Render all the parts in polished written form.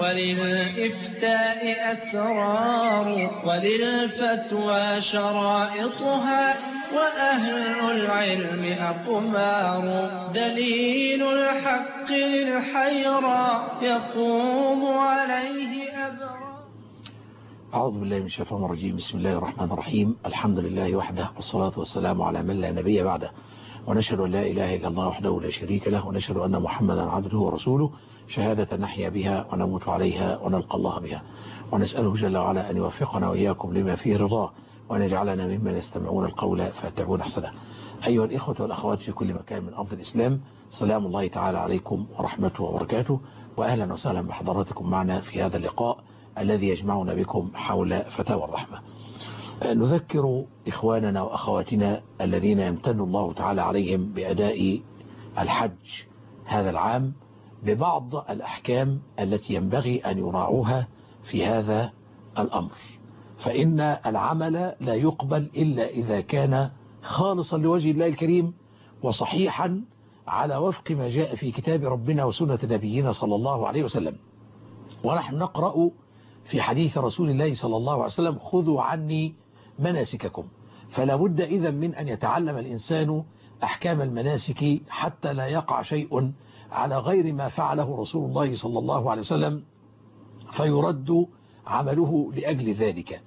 وللإفتاء أسرار وللفتوى شرائطها وأهل العلم أقمار دليل الحق للحيرى يقوم عليه أبرار. أعوذ بالله من الشيطان الرجيم. بسم الله الرحمن الرحيم. الحمد لله وحده والصلاة والسلام على من لا نبي بعده، ونشهد أن لا إله إلا الله وحده لا شريك له، ونشهد أن محمدا عبده ورسوله شهادة نحيا بها ونموت عليها ونلقى الله بها، ونسأله جل وعلا أن يوفقنا وإياكم لما فيه رضاه، وأن يجعلنا ممن يستمعون القول فيتبعون أحسنه. أيها الإخوة والأخوات في كل مكان من أرض الإسلام، سلام الله تعالى عليكم ورحمته وبركاته، وأهلا وسهلا بحضراتكم معنا في هذا اللقاء الذي يجمعنا بكم حول فتاوى الرحمة. نذكر إخواننا وأخواتنا الذين يمتن الله تعالى عليهم بأداء الحج هذا العام ببعض الأحكام التي ينبغي أن يراعوها في هذا الأمر، فإن العمل لا يقبل إلا إذا كان خالصا لوجه الله الكريم وصحيحا على وفق ما جاء في كتاب ربنا وسنة نبينا صلى الله عليه وسلم. ونحن نقرأ في حديث رسول الله صلى الله عليه وسلم: خذوا عني مناسككم. فلا بد إذن من أن يتعلم الإنسان أحكام المناسك حتى لا يقع شيء على غير ما فعله رسول الله صلى الله عليه وسلم فيرد عمله لأجل ذلك.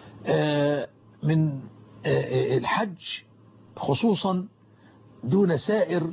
من الحج خصوصا دون سائر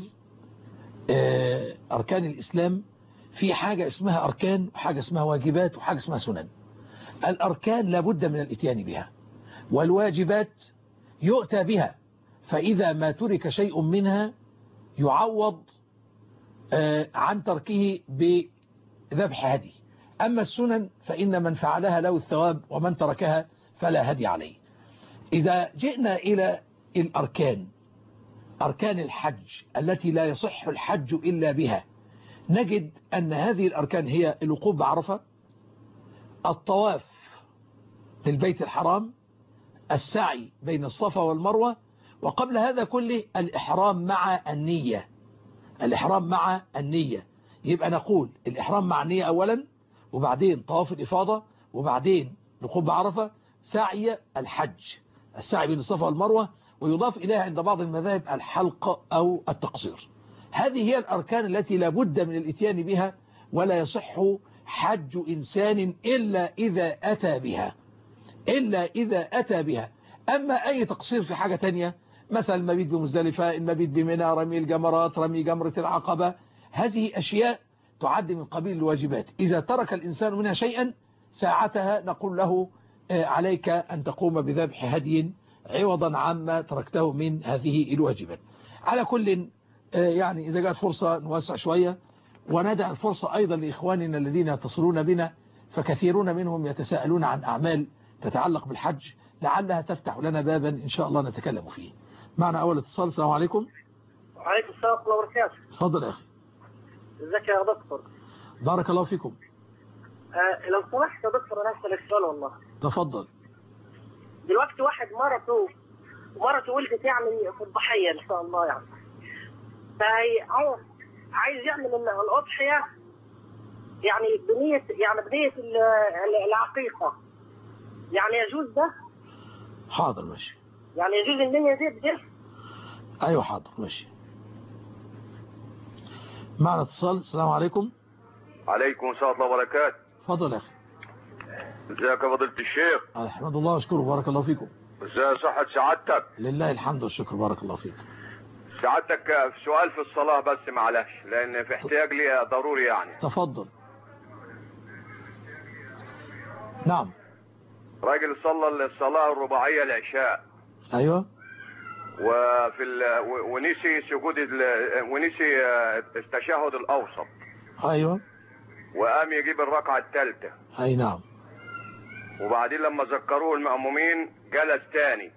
أركان الإسلام في حاجة اسمها أركان وحاجة اسمها واجبات وحاجة اسمها سنن. الأركان لابد من الاتيان بها، والواجبات يؤتى بها، فإذا ما ترك شيء منها يعوض عن تركه بذبح هدي. أما السنن فإن من فعلها له الثواب ومن تركها فلا هدي عليه. إذا جئنا إلى الأركان، أركان الحج التي لا يصح الحج إلا بها، نجد أن هذه الأركان هي الوقوف بعرفة، الطواف للبيت الحرام، السعي بين الصفا والمروة، وقبل هذا كله الإحرام مع النية. الإحرام مع النية، يبقى نقول الإحرام مع النية أولا، وبعدين طواف الإفاضة، وبعدين الوقوف بعرفة، سعي الحج، السعي بين الصفا والمروة، ويضاف إليها عند بعض المذاهب الحلق أو التقصير. هذه هي الأركان التي لا بد من الاتيان بها، ولا يصح حج إنسان إلا إذا أتى بها. أما أي تقصير في حاجة تانية، مثلا المبيت بمزدلفة، المبيت بمنى، رمي الجمرات، رمي جمرة العقبة، هذه أشياء تعد من قبيل الواجبات. إذا ترك الإنسان منها شيئا ساعتها نقول له عليك أن تقوم بذبح هدي عوضا عما تركته من هذه الواجبات. على كل يعني إذا جاءت فرصة نوسع شوية وندع الفرصة أيضا لإخواننا الذين يتصلون بنا، فكثيرون منهم يتساءلون عن أعمال تتعلق بالحج لعلها تفتح لنا بابا إن شاء الله نتكلم فيه. معنا أول اتصال. السلام عليكم. وعليكم السلام ورحمة الله وبركاته. تفضل يا أخي. ازيك يا دكتور؟ بارك الله فيكم. لو سمحت يا دكتور أنا هسألك سؤال والله. تفضل. دلوقتي واحد مرته ولدت يعني في الضحية إن شاء الله يعني، عايز يعمل الأضحية يعني بنية العقيقة، يعني يجوز ده؟ حاضر ماشي. يعني يجوز النية دي؟ أيوة حاضر ماشي. معنا اتصال. السلام عليكم. عليكم السلام ورحمة الله وبركاته. تفضل يا أخي. ازيك يا فضيلة الشيخ؟ الحمد لله واشكره، بارك الله فيكم. ازاي صحة سعادتك؟ لله الحمد والشكر، بارك الله فيك. سعادتك سؤال في الصلاة بس معلش، لأن في احتياج لي ضروري يعني. تفضل. نعم. راجل صلى الصلاة الرباعية العشاء. أيوة. ونسي ونسي التشهد الأوسط. أيوة. وقام يجيب الركعة الثالثة. أي نعم. وبعدين لما ذكروه المأمومين جلس تاني.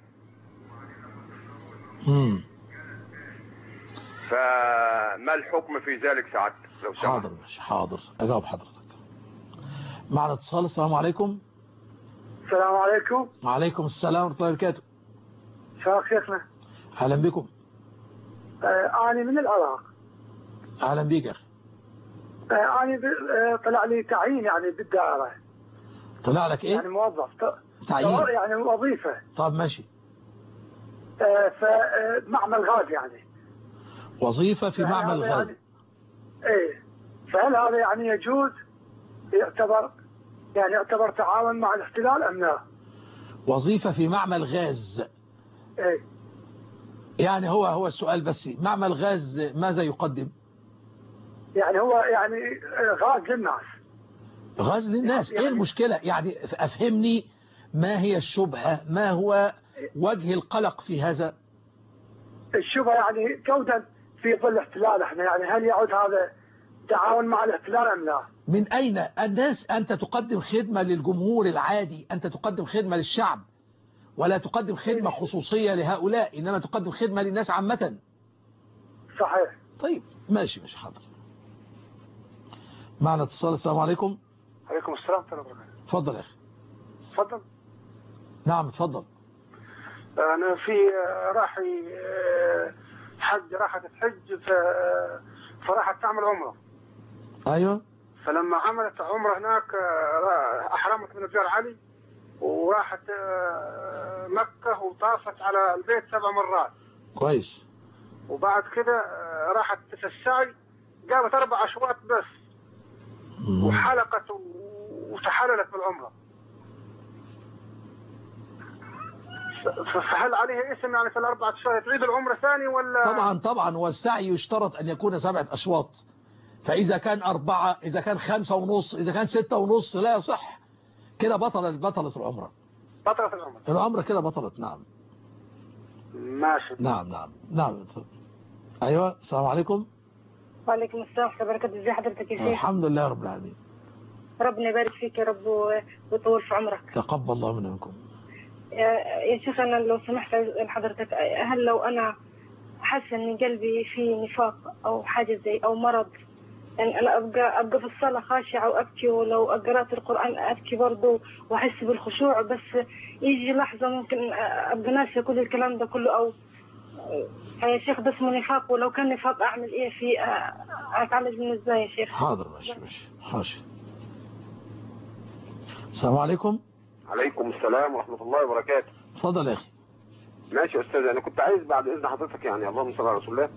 فما الحكم في ذلك سعادتك لو سمحت؟ حاضر ماشي، حاضر أجاوب حضرتك. معنا اتصال. السلام عليكم. السلام عليكم. وعليكم السلام ورحمة الله وبركاته. شكرا شيخنا. أهلا بكم. أنا من العراق. أهلا بك يا أخي. يعني طلع لي تعيين يعني بالدائرة. طلع لك ايه؟ يعني موظف تعيين يعني وظيفة. طب ماشي. فمعمل غاز يعني. وظيفة في معمل غاز. يعني ايه، فهل هذا يعني يجوز يعتبر تعاون مع الاحتلال ام لا؟ وظيفة في معمل غاز. ايه يعني هو السؤال بس، معمل غاز ماذا يقدم؟ يعني هو يعني غاز للناس. غاز للناس، يعني ايه المشكلة؟ يعني افهمني ما هي الشبهة، ما هو وجه القلق في هذا؟ الشبهة يعني كودا في ظل الاحتلال احنا، يعني هل يعود هذا تعاون مع الاحتلال ام لا؟ من اين الناس؟ انت تقدم خدمة للجمهور العادي، انت تقدم خدمة للشعب، ولا تقدم خدمة خصوصية لهؤلاء، انما تقدم خدمة للناس عامة. صحيح. طيب ماشي حاضر. معنا اتصال. السلام عليكم. عليكم السلام ورحمة الله وبركاته. اتفضل يا اخي. اتفضل. نعم اتفضل. انا في راحي حج، راحت تحج فراحت تعمل عمره. ايوه. فلما عملت عمره هناك احرمت من رجال علي وراحت مكة وطافت على البيت 7 مرات. كويس. وبعد كده راحت في السعي جابت 4 أشواط بس وحلقت وتحللت بالعمرة. فهل عليها اسم يعني في ال4 أشواط تعيد العمرة ثاني ولا؟ طبعا والسعي يشترط أن يكون 7 أشواط، فإذا كان 4، إذا كان 5.5، إذا كان 6.5 لا يصح كده. بطلت العمرة. بطلت العمرة كده بطلت. نعم ماشي. نعم. أيوة. السلام عليكم. وعليكم السلام ورحمة الله وبركاته. ازي حضرتك يا شيخ؟ الحمد لله رب العالمين. ربنا يبارك فيك يا رب ويطول في عمرك. تقبل الله منا ومنكم. يا شيخ أنا لو سمحت لحضرتك، هل لو أنا حاسة إن قلبي فيه نفاق أو حاجة زي أو مرض، يعني أنا أبقى في الصلاة خاشعة وأبكي، ولو قرأت القرآن أبكي برضه وأحس بالخشوع، بس يجي لحظة ممكن أبقى ناسية كل الكلام ده كله، أو يا شيخ ده اسمه نفاق، ولو كان نفاق أعمل إيه فيه؟ أتعالج منه إزاي يا شيخ؟ حاضر ماشي. السلام عليكم. عليكم السلام ورحمة الله وبركاته. اتفضل يا أخي. ماشي يا أستاذ، أنا كنت عايز بعد إذن حضرتك يعني اللهم صل على رسول الله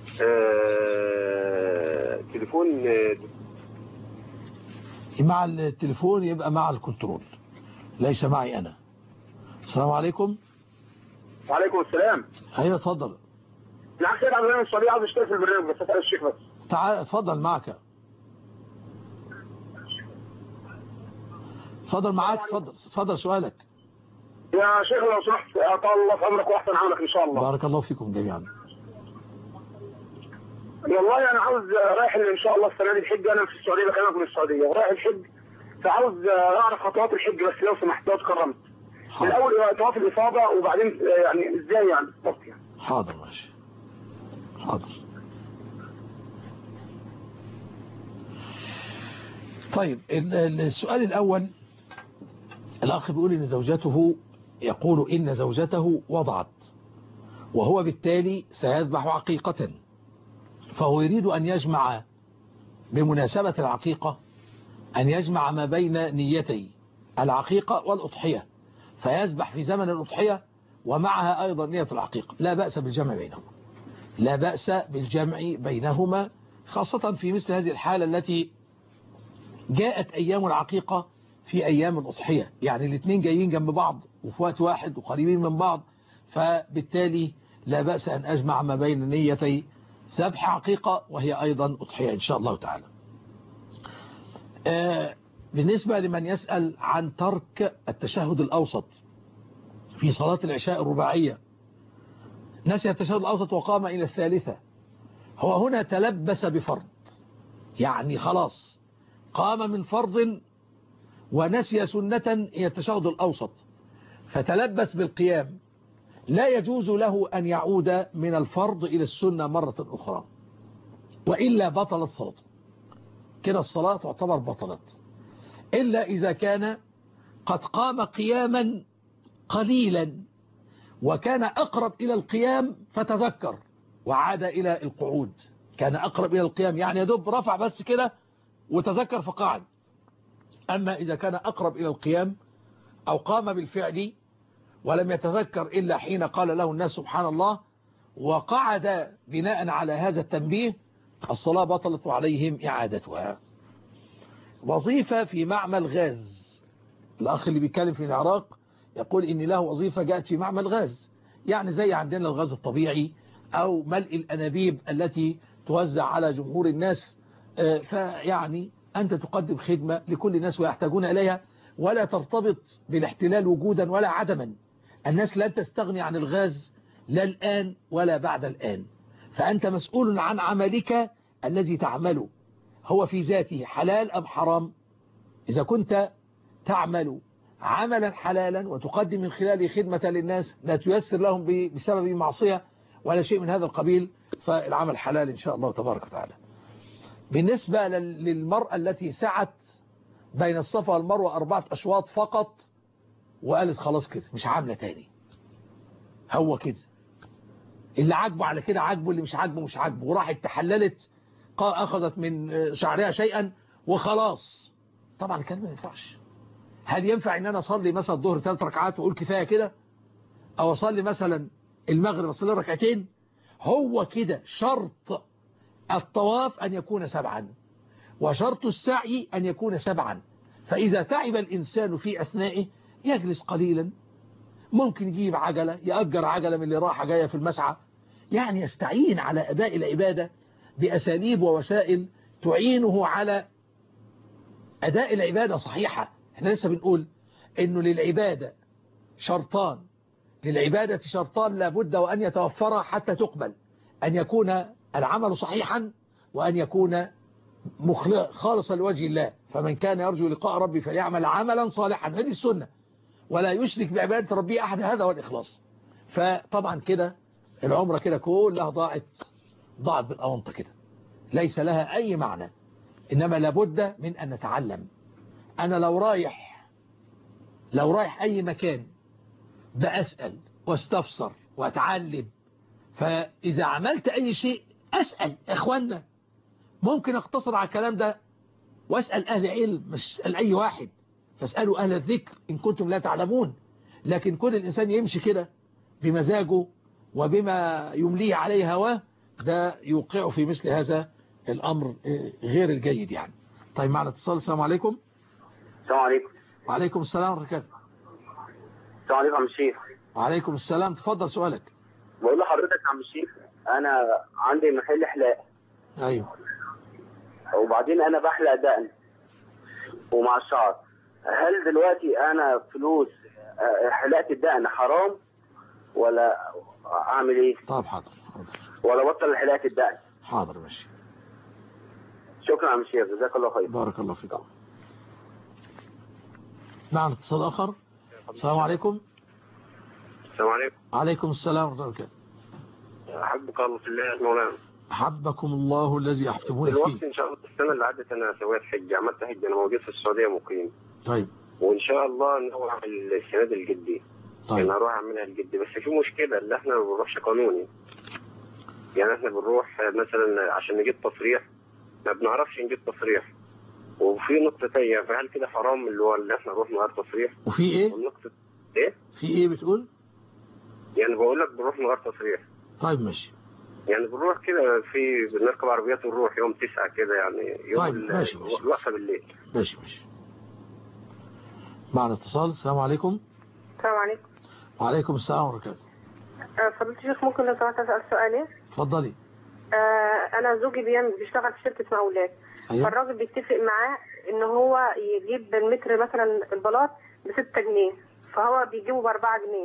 تليفون مع التليفون يبقى مع الكنترول، ليس معي أنا. السلام عليكم. وعليكم السلام. أيوة اتفضل. نعم سيد عبد الرحمن الصليب، عاوز اشترك في البرنامج بس أسأل الشيخ بس. تعال اتفضل معك. اتفضل سؤالك يا شيخ. لو سمحت أطال الله في عمرك وأحسن عملك إن شاء الله. بارك الله فيكم جميعا. والله أنا عاوز رايح إن شاء الله السنة دي الحج. أنا في السعودية، بكلمك من السعودية ورايح الحج، فعاوز أعرف خطوات الحج بس لو سمحت لو تكرمت. الأول طواف الإفاضة وبعدين يعني إزاي يعني بالضبط يعني. حاضر ماشي. حاضر. طيب السؤال الأول، الأخ بيقول إن زوجته، يقول إن زوجته وضعت وهو بالتالي سيذبح عقيقة، فهو يريد أن يجمع بمناسبة العقيقة، أن يجمع ما بين نيتي العقيقة والأضحية، فيذبح في زمن الأضحية ومعها أيضا نية العقيقة. لا بأس بالجمع بينهما، لا بأس بالجمع بينهما، خاصة في مثل هذه الحالة التي جاءت أيام العقيقة في أيام الأضحية، يعني الاثنين جايين جنب بعض وفي وقت واحد وقريبين من بعض، فبالتالي لا بأس أن أجمع ما بين نيتي ذبح عقيقة وهي أيضا أضحية إن شاء الله تعالى. بالنسبة لمن يسأل عن ترك التشهد الأوسط في صلاة العشاء الرباعية، نسي التشهد الأوسط وقام إلى الثالثة، هو هنا تلبس بفرض، يعني خلاص قام من فرض ونسي سنة هي التشهد الأوسط فتلبس بالقيام، لا يجوز له أن يعود من الفرض إلى السنة مرة أخرى، وإلا بطلت صلاته، كده الصلاة تعتبر بطلت، إلا إذا كان قد قام قياما قليلا وكان أقرب إلى القيام فتذكر وعاد إلى القعود، كان أقرب إلى القيام يعني يدب رفع بس كده وتذكر فقعد. أما إذا كان أقرب إلى القيام أو قام بالفعل ولم يتذكر إلا حين قال له الناس سبحان الله وقعد بناء على هذا التنبيه، الصلاة بطلت عليهم إعادتها. وظيفة في معمل غاز، الأخ اللي بيتكلم في العراق يقول إن له وظيفة جاءت في معمل غاز، يعني زي عندنا الغاز الطبيعي أو ملء الأنابيب التي توزع على جمهور الناس. فيعني أنت تقدم خدمة لكل الناس ويحتاجون إليها، ولا ترتبط بالاحتلال وجودا ولا عدما. الناس لن تستغني عن الغاز لا الآن ولا بعد الآن. فأنت مسؤول عن عملك الذي تعمله، هو في ذاته حلال أم حرام؟ إذا كنت تعمل عملا حلالا وتقدم من خلاله خدمة للناس لا تيسر لهم بسبب معصية ولا شيء من هذا القبيل، فالعمل حلال إن شاء الله تبارك وتعالى. بالنسبة للمرأة التي سعت بين الصفا والمروة 4 أشواط فقط وقالت خلاص كده مش عاملة تاني، هو كده اللي عاجبه على كده عاجبه، اللي مش عاجبه مش عاجبه، وراحت تحللت أخذت من شعرها شيئا وخلاص. طبعا الكلام ما ينفعش. هل ينفع ان انا اصلي مثلا الظهر 3 ركعات واقول كفايه كده، او اصلي مثلا المغرب اصلي ركعتين؟ هو كده شرط الطواف ان يكون 7 وشرط السعي ان يكون 7. فاذا تعب الانسان في اثنائه يجلس قليلا، ممكن يجيب عجله، يأجر عجله من اللي راحه جايه في المسعى، يعني يستعين على اداء العباده باساليب ووسائل تعينه على اداء العباده صحيحه. احنا لسه بنقول انه للعبادة شرطان، للعبادة شرطان لابد وأن يتوفرا حتى تقبل: أن يكون العمل صحيحا وأن يكون خالصا لوجه الله. فمن كان يرجو لقاء ربي فليعمل عملا صالحا، هذه السنة، ولا يشرك بعبادة ربي أحد، هذا هو الإخلاص. فطبعا كده العمرة كده كلها ضاعت بالأونطة كده، ليس لها أي معنى. إنما لابد من أن نتعلم. أنا لو رايح أي مكان بأسأل واستفسر وأتعلم، فإذا عملت أي شيء أسأل إخواننا. ممكن أقتصر على الكلام ده وأسأل أهل علم، مش أسأل أي واحد، فاسألوا أهل الذكر إن كنتم لا تعلمون. لكن كل الإنسان يمشي كده بمزاجه وبما يمليه عليه هواه، ده يوقعه في مثل هذا الأمر غير الجيد يعني. طيب معنا اتصال. السلام عليكم. السلام عليكم. وعليكم السلام ورحمة الله. السلام عليكم يا عم الشيخ. وعليكم السلام، تفضل سؤالك. بقول لحضرتك يا عم الشيخ، انا عندي محل حلاق. ايوه. وبعدين انا بحلق دقن ومع الشعر. هل دلوقتي انا فلوس حلاقة الدقن حرام ولا اعمل ايه؟ طب حاضر ولا بطل حلاقة الدقن؟ حاضر ماشي. شكرا يا عم الشيخ، جزاك الله خير. بارك الله فيكم. معنا اتصال اخر. السلام عليكم. السلام عليكم. وعليكم السلام ورحمة الله وبركاته. حبك الله في الله يا مولانا. حبكم الله الذي احببوني فيه. دلوقتي ان شاء الله السنه اللي عدت انا سويت حج، عملت حج، انا موجود في السعوديه مقيم. طيب. وان شاء الله ناوي اعمل السنه دي الجدي. طيب. يعني اروح اعملها الجدي، بس في مشكله اللي احنا ما بنروحش قانوني. يعني احنا بنروح مثلا عشان نجيب تصريح ما بنعرفش نجيب تصريح. وفي نقطه ثانيه، فهل كده حرام اللي احنا نروح من غير تصريح؟ وفي ايه؟ والنقطه ايه؟ في ايه بتقول؟ يعني بقول لك بنروح من غير تصريح. طيب ماشي. يعني بنروح كده بنركب عربيات ونروح يوم 9 كده، يعني يوم طيب ماشي. الوقفه بالليل. ماشي. معنا اتصال. السلام عليكم. السلام عليكم. وعليكم السلام ورحمة الله. فضيلة الشيخ ممكن لو سمحت أسأل سؤالين؟ اتفضلي. أنا زوجي بيشتغل في شركة مقاولات. أيوة. فالراجل بيتفق معاه إن هو يجيب المتر مثلا البلاط ب6 جنيه، فهو بيجيبه ب4 جنيه.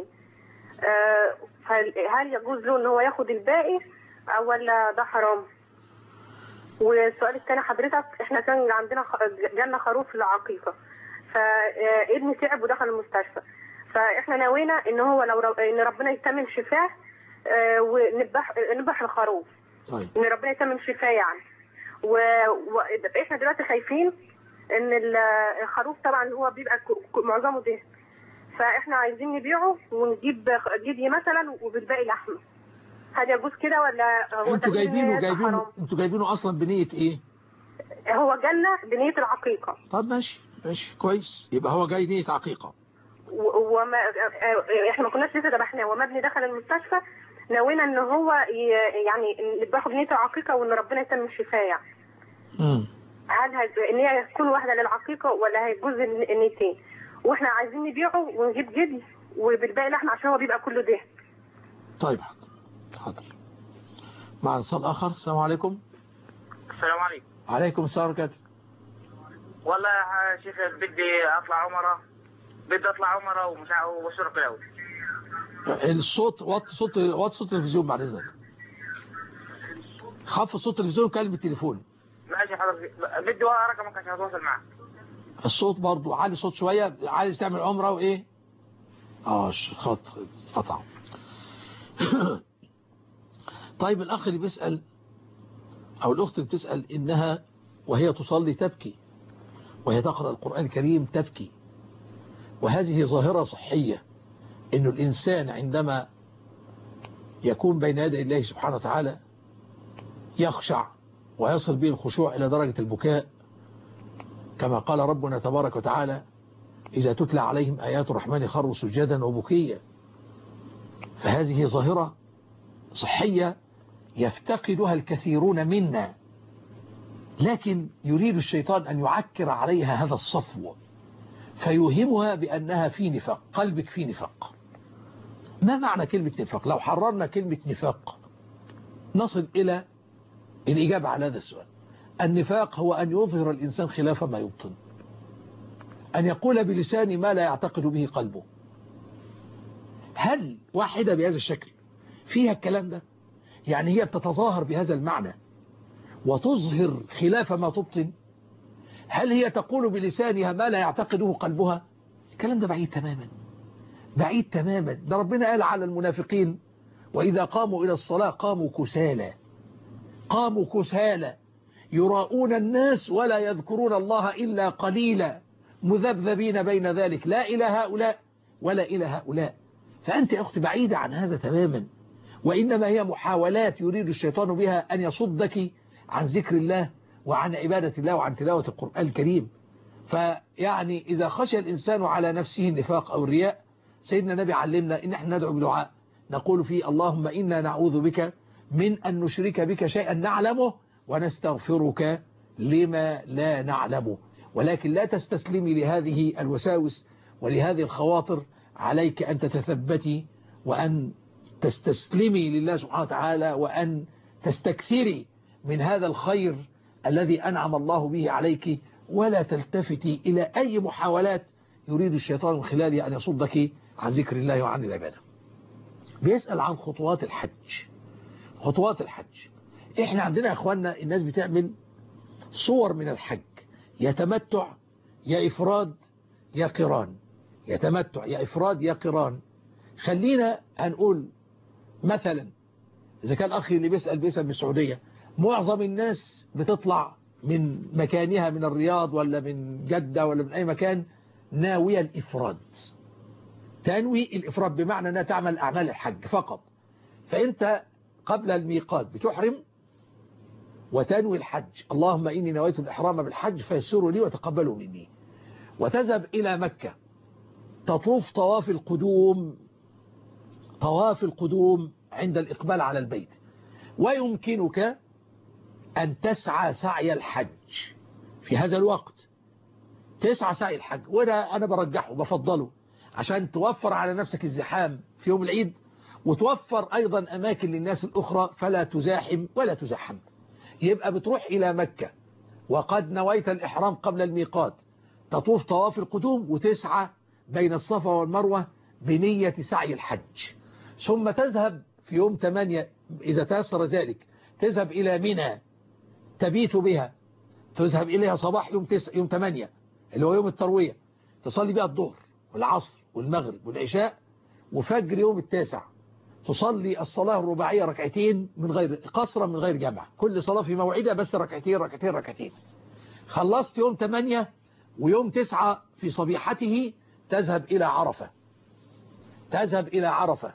فهل يجوز له إن هو ياخد الباقي أو ولا ده حرام؟ والسؤال الثاني حضرتك، إحنا كان عندنا جالنا خروف للعقيقة، فابني تعب ودخل المستشفى، فإحنا نوينا إن هو إن ربنا يتمم شفاه ونذبح الخروف. طيب. إن ربنا يتمم شفاه يعني. وإحنا دلوقتي خايفين إن الخروف طبعا هو بيبقى معظمه دهن، فإحنا عايزين نبيعه ونجيب جدي مثلا وبالباقي لحمه. هل يجوز كده ولا هو انتوا جايبينه اصلا بنية ايه؟ هو جالنا بنية العقيقة. طب ماشي كويس، يبقى هو جاي نية عقيقة. وما احنا ما كناش لسه ذبحناه، وما ابني دخل المستشفى نوينا ان هو يعني نذبحه بنية العقيقة وان ربنا يتم الشفاء يعني. هل ان هي تكون واحدة للعقيقة ولا هيجوز النيتين؟ واحنا عايزين نبيعه ونجيب جدي وبالباقي لحمة عشان هو بيبقى كله دهن. طيب حاضر. مع اتصال اخر. السلام عليكم. السلام عليكم. عليكم السلام ورحمة الله. والله يا شيخ بدي اطلع عمره ومش وشرق الاول. الصوت وطي صوت التلفزيون بعد اذنك. خفض صوت التلفزيون وكلم التليفون. ماشي حضرتك، بدي رقمك عشان اتواصل معك. الصوت برضو عالي صوت شويه. عايز تعمل عمره وايه؟ خط قطع. طيب الاخ اللي بيسال او الاخت اللي بتسال انها وهي تصلي تبكي وهي تقرأ القرآن الكريم تبكي، وهذه ظاهرة صحية، إن الإنسان عندما يكون بين يدي الله سبحانه وتعالى يخشع ويصل به الخشوع إلى درجة البكاء، كما قال ربنا تبارك وتعالى: إذا تتلى عليهم آيات الرحمن خروا سجدا وبكيا. فهذه ظاهرة صحية يفتقدها الكثيرون منا، لكن يريد الشيطان أن يعكر عليها هذا الصفو فيوهمها بأنها في نفاق. قلبك في نفاق. ما معنى كلمة نفاق؟ لو حررنا كلمة نفاق نصل إلى الإجابة على هذا السؤال. النفاق هو أن يظهر الإنسان خلاف ما يبطن، أن يقول بلسانه ما لا يعتقد به قلبه. هل واحدة بهذا الشكل فيها الكلام ده؟ يعني هي بتتظاهر بهذا المعنى وتظهر خلاف ما تبطن؟ هل هي تقول بلسانها ما لا يعتقده قلبها؟ الكلام ده بعيد تماما، بعيد تماما. ده ربنا قال على المنافقين: وإذا قاموا إلى الصلاة قاموا كسالى يراؤون الناس ولا يذكرون الله إلا قليلا مذبذبين بين ذلك لا إلى هؤلاء ولا إلى هؤلاء. فأنت يا أختي بعيدة عن هذا تماما، وإنما هي محاولات يريد الشيطان بها أن يصدك عن ذكر الله وعن عبادة الله وعن تلاوة القرآن الكريم. فيعني إذا خشى الإنسان على نفسه النفاق أو الرياء، سيدنا النبي علمنا إن احنا ندعو بدعاء نقول فيه: اللهم إنا نعوذ بك من أن نشرك بك شيئا نعلمه ونستغفرك لما لا نعلمه. ولكن لا تستسلمي لهذه الوساوس ولهذه الخواطر، عليك أن تتثبتي وأن تستسلمي لله سبحانه وتعالى وأن تستكثري من هذا الخير الذي أنعم الله به عليك، ولا تلتفتي إلى أي محاولات يريد الشيطان من خلالها أن يصدك عن ذكر الله وعن العبادة. بيسأل عن خطوات الحج. خطوات الحج، إحنا عندنا يا أخواننا الناس بتعمل صور من الحج: يا تمتع يا إفراد يا قران، يا تمتع يا إفراد يا قران. خلينا هنقول مثلا إذا كان أخي اللي بيسأل من السعودية، معظم الناس بتطلع من مكانها من الرياض ولا من جدة ولا من أي مكان ناوية الإفراد. تنوي الإفراد بمعنى أنها تعمل أعمال الحج فقط. فأنت قبل الميقات بتحرم وتنوي الحج: اللهم إني نويت الإحرام بالحج فيسروا لي وتقبلوا مني. وتذهب إلى مكة تطوف طواف القدوم عند الإقبال على البيت. ويمكنك أن تسعى سعي الحج في هذا الوقت، تسعى سعي الحج. وده أنا برجحه بفضله عشان توفر على نفسك الزحام في يوم العيد، وتوفر أيضا أماكن للناس الأخرى فلا تزاحم ولا تزحم. يبقى بتروح إلى مكة وقد نويت الإحرام قبل الميقات، تطوف طواف القدوم وتسعى بين الصفا والمروة بنية سعي الحج. ثم تذهب في يوم 8 إذا تيسر ذلك، تذهب إلى منى تبيت بها، تذهب إليها صباح يوم 8 اللي هو يوم التروية، تصلي بها الظهر والعصر والمغرب والعشاء، وفجر يوم 9 تصلي الصلاة الرباعية ركعتين من غير قصرا من غير جمع، كل صلاة في موعدها بس ركعتين. خلصت يوم 8 ويوم 9 في صبيحته تذهب إلى عرفة،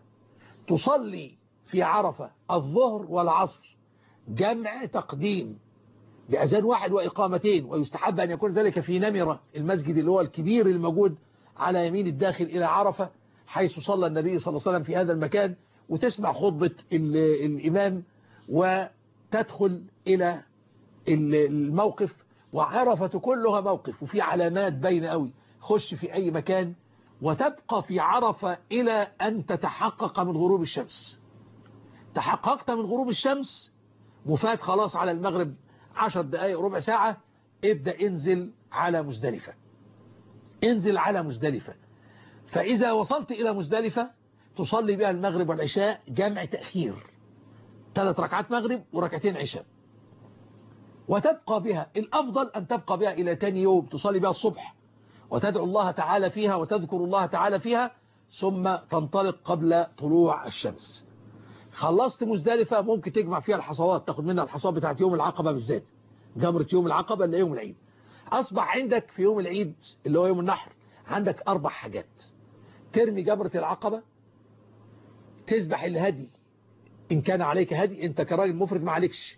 تصلي في عرفة الظهر والعصر جمع تقديم بأذان واحد وإقامتين، ويستحب أن يكون ذلك في نمرة، المسجد اللي هو الكبير الموجود على يمين الداخل إلى عرفة، حيث صلى النبي صلى الله عليه وسلم في هذا المكان، وتسمع خطبة الإمام وتدخل إلى الموقف. وعرفة كلها موقف، وفي علامات باينة قوي، خش في أي مكان وتبقى في عرفة إلى أن تتحقق من غروب الشمس. تحققت من غروب الشمس، مفات خلاص على المغرب 10 دقائق ربع ساعة، ابدأ انزل على مزدلفة. انزل على مزدلفة. فإذا وصلت إلى مزدلفة تصلي بها المغرب والعشاء جمع تأخير، 3 ركعات مغرب وركعتين عشاء، وتبقى بها. الأفضل أن تبقى بها إلى تاني يوم، تصلي بها الصبح وتدعو الله تعالى فيها وتذكر الله تعالى فيها، ثم تنطلق قبل طلوع الشمس. خلصت مزدلفة، ممكن تجمع فيها الحصوات، تاخد منها الحصوات بتاعت يوم العقبة بالذات، جمرة يوم العقبة اللي يوم العيد. أصبح عندك في يوم العيد اللي هو يوم النحر عندك 4 حاجات: ترمي جمرة العقبة، تذبح الهدي إن كان عليك هدي، أنت كراجل مفرد ما عليكش،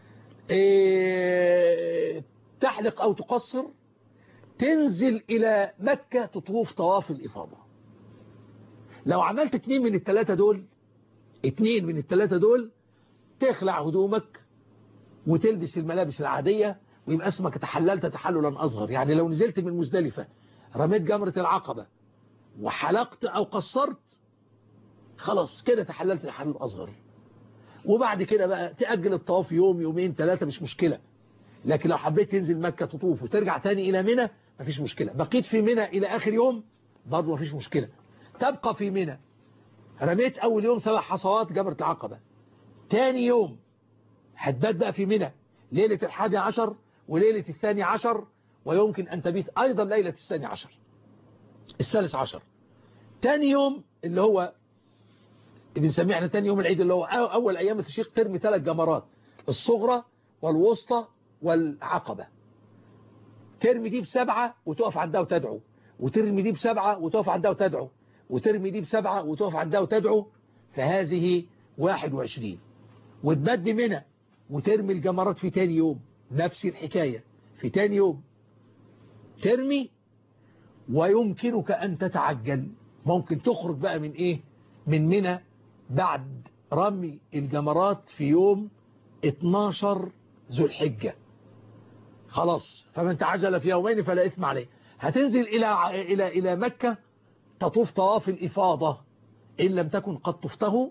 تحلق أو تقصر، تنزل إلى مكة تطوف طواف الإفاضة. لو عملت 2 من ال3 دول، 2 من ال3 دول، تخلع هدومك وتلبس الملابس العادية، ويبقى اسمك تحللت تحللا أصغر. يعني لو نزلت من مزدلفة رميت جمرة العقبة وحلقت أو قصرت، خلاص كده تحللت تحلل أصغر. وبعد كده بقى تأجل الطواف يوم يومين 3 مش مشكلة. لكن لو حبيت تنزل مكة تطوف وترجع تاني إلى منى مفيش مشكلة. بقيت في منى إلى آخر يوم برضه مفيش مشكلة. تبقى في منى، رميت أول يوم 7 حصوات جمرة العقبة، تاني يوم هتبات بقى في منى ليلة 11 وليلة 12، ويمكن أن تبيت أيضا ليلة 12 13. تاني يوم اللي هو بنسميه احنا تاني يوم العيد، اللي هو أول أيام التشريق، ترمي 3 جمرات، الصغرى والوسطى والعقبة. ترمي دي ب7 وتقف عندها وتدعو، وترمي دي ب7 وتقف عندها وتدعو، وترمي دي ب7 وتقف عندها وتدعو. فهذه 21. وتبدي منها وترمي الجمرات في تاني يوم، نفس الحكاية في تاني يوم ترمي. ويمكنك أن تتعجل، ممكن تخرج بقى من إيه، من منى بعد رمي الجمرات في يوم 12 ذو الحجة. خلاص، فمن تعجل في يومين فلا إثم عليه. هتنزل إلى مكة تطوف طواف الإفاضة إن لم تكن قد طفته،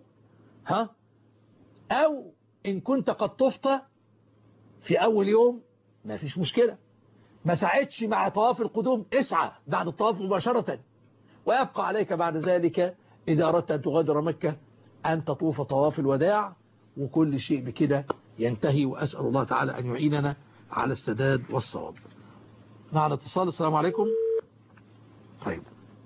أو إن كنت قد طفت في أول يوم ما فيش مشكلة، ما سعيتش مع طواف القدوم، اسعى بعد الطواف مباشرة. ويبقى عليك بعد ذلك إذا أردت أن تغادر مكة أن تطوف طواف الوداع، وكل شيء بكده ينتهي. وأسأل الله تعالى أن يعيننا على السداد والصواب. معنا اتصال. السلام عليكم. طيب،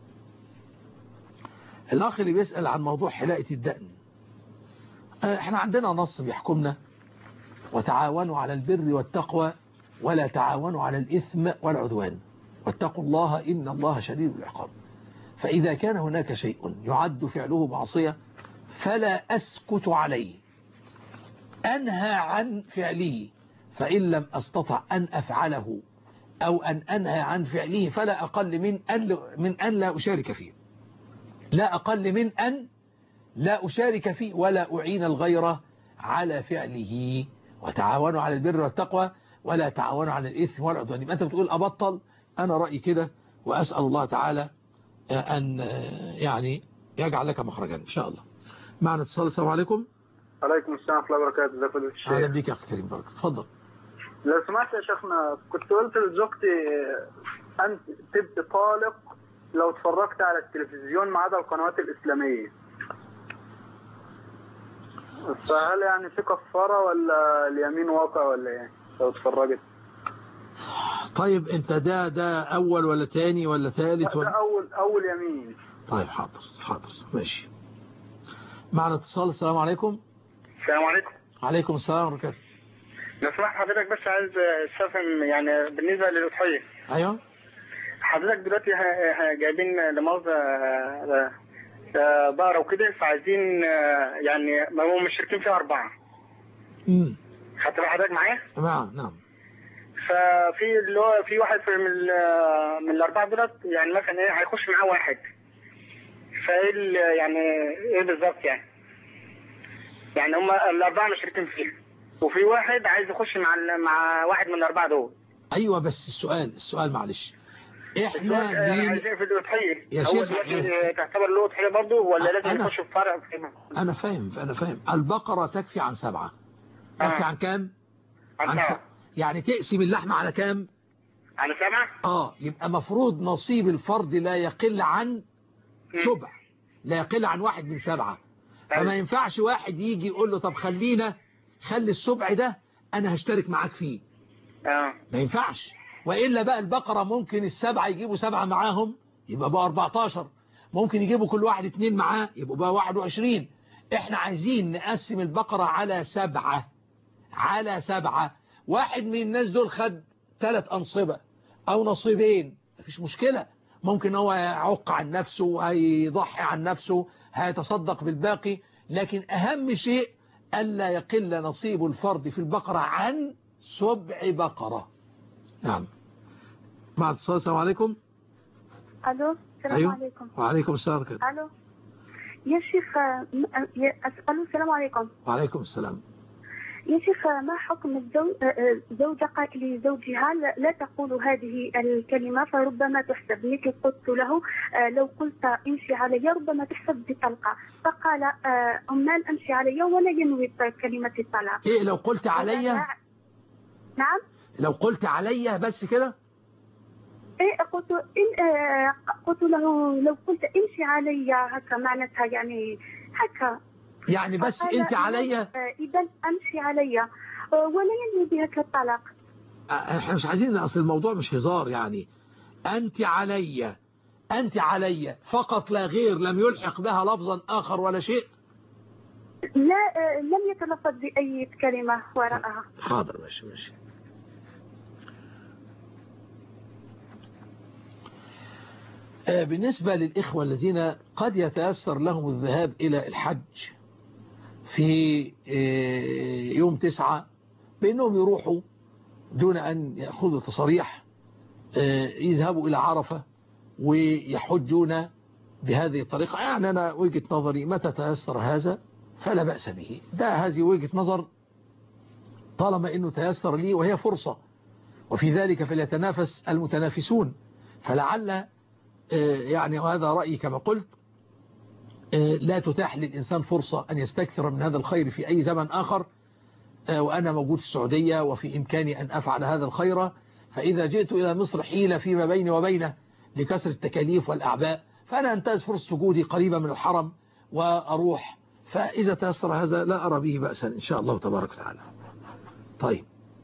الأخ اللي بيسأل عن موضوع حلاقة الدقن، احنا عندنا نص بيحكمنا: وتعاونوا على البر والتقوى ولا تعاونوا على الإثم والعدوان واتقوا الله إن الله شديد العقاب. فإذا كان هناك شيء يعد فعله معصية فلا أسكت عليه، أنهى عن فعله، فإن لم أستطع أن أفعله أو أن أنهى عن فعله فلا أقل من أن لا أشارك فيه، لا أقل من أن لا أشارك فيه ولا أعين الغير على فعله. وتعاونوا على البر والتقوى ولا تعاونوا على الإثم والعدوان. يبقى أنت بتقول أبطل، أنا رأيي كده، وأسأل الله تعالى أن يعني يجعل لك مخرجا إن شاء الله. معنا اتصال. السلام عليكم. عليكم السلام ورحمة الله وبركاته. ازيك يا الشيخ؟ أهلا بك يا أخي كريم، بارك. اتفضل. لو سمحت يا شيخنا، كنت قلت لزوجتي أنت تبقى طالق لو اتفرجت على التلفزيون ما عدا القنوات الإسلامية، فهل يعني في كفارة ولا اليمين واقع ولا ايه لو اتفرجت؟ طيب انت ده اول ولا تاني ولا ثالث ولا؟ ده اول يمين. طيب حاضر ماشي. معنا اتصال. السلام عليكم. السلام عليكم. عليكم السلام ورحمة الله. لو سمحت حضرتك، بس عايز استفهم يعني بالنسبة للأضحية. ايوه. حضرتك دلوقتي جايبين لمؤاخذة بقرة وكده، فعايزين يعني ما هم مشتركين فيها 4. خدت حضرتك معايا؟ نعم. ففي اللي هو في واحد من الاربعه دولت، يعني مثلا ايه هيخش معاه واحد، فايه يعني ايه بالظبط يعني هم الاربعه مشتركين فيها، وفي واحد عايز يخش مع واحد من الاربعه دول. ايوه بس السؤال معلش، احنا عايزين في الاضحيه يا هو شيخ تعتبر له اضحيه برضه ولا لازم يخش في فرع؟ انا فاهم. البقره تكفي عن 7. تكفي عن كام؟ عن 7. يعني تقسم اللحمه على كام؟ على 7. يبقى مفروض نصيب الفرد لا يقل عن سبع، لا يقل عن 1 من 7. فما ينفعش واحد يجي يقول له طب خلي السبع ده انا هشترك معاك فيه. ما ينفعش. وإلا بقى البقرة ممكن ال7 يجيبوا 7 معاهم يبقى بقى 14، ممكن يجيبوا كل واحد 2 معاه يبقوا بقى 21. احنا عايزين نقسم البقرة على 7. واحد من الناس دول خد 3 أنصبة أو نصيبين، مفيش مشكلة، ممكن هو يعق عن نفسه، هيضحي عن نفسه، هيتصدق بالباقي، لكن أهم شيء ألا يقل نصيب الفرد في البقرة عن 7 بقرة. نعم. مع اتصال. السلام عليكم. الو السلام عليكم. وعليكم السلام. الو يا شيخ اسال. السلام عليكم. وعليكم السلام. يا شيخ، ما حكم زوجة قالت لزوجها لا تقول هذه الكلمة فربما تحسب، مثل قلت له لو قلت امشي علي ربما تحسب بطلقة، فقال أمال امشي علي ولا ينوي كلمة الطلاق. ايه لو قلت علي؟ نعم لو قلت علي بس كده؟ ايه قلت له لو قلت امشي علي هكا معناتها يعني هكا يعني بس انت عليا اذا امشي عليا ولا ينوي بها كالطلاق. احنا مش عايزين، اصل الموضوع مش هزار، يعني انت عليا فقط لا غير، لم يلحق بها لفظا اخر ولا شيء. لا لم يتلفظ باي كلمة وراءها. حاضر ماشي. بالنسبة للإخوة الذين قد يتأثر لهم الذهاب إلى الحج في يوم 9 بأنهم يروحوا دون أن يأخذوا تصريح، يذهبوا إلى عرفة ويحجون بهذه الطريقة. يعني أنا وجهة نظري متى تيسر هذا فلا بأس به، هذه وجهة نظر طالما أنه تيسر لي وهي فرصة، وفي ذلك فليتنافس المتنافسون. فلعل يعني وهذا رأيي كما قلت، لا تتاح للإنسان فرصة أن يستكثر من هذا الخير في أي زمن آخر، وأنا موجود في السعودية وفي إمكاني أن أفعل هذا الخير، فإذا جئت إلى مصر حيلة فيما بيني وبينه لكسر التكاليف والأعباء، فأنا أنتهز فرصة وجودي قريبة من الحرم وأروح. فإذا تيسر هذا لا أرى به بأسا إن شاء الله تبارك وتعالى. طيب،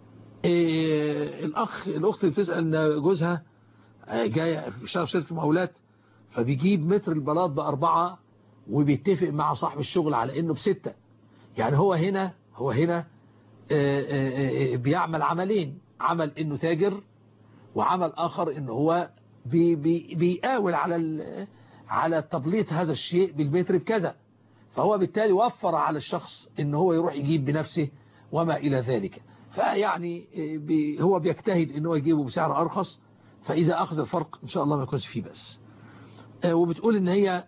الأخت اللي بتسأل أن جوزها جاي بيشتغل شركة مقاولات، فبيجيب متر البلاط ب4 وبيتفق مع صاحب الشغل على انه ب6. يعني هو هنا بيعمل عملين، عمل انه تاجر، وعمل اخر انه هو بيقاول على تبليط هذا الشيء بالمتر بكذا، فهو بالتالي وفر على الشخص انه هو يروح يجيب بنفسه وما الى ذلك. فيعني هو بيجتهد انه يجيبه بسعر ارخص، فإذا أخذ الفرق إن شاء الله ما يكونش فيه بأس. وبتقول إن هي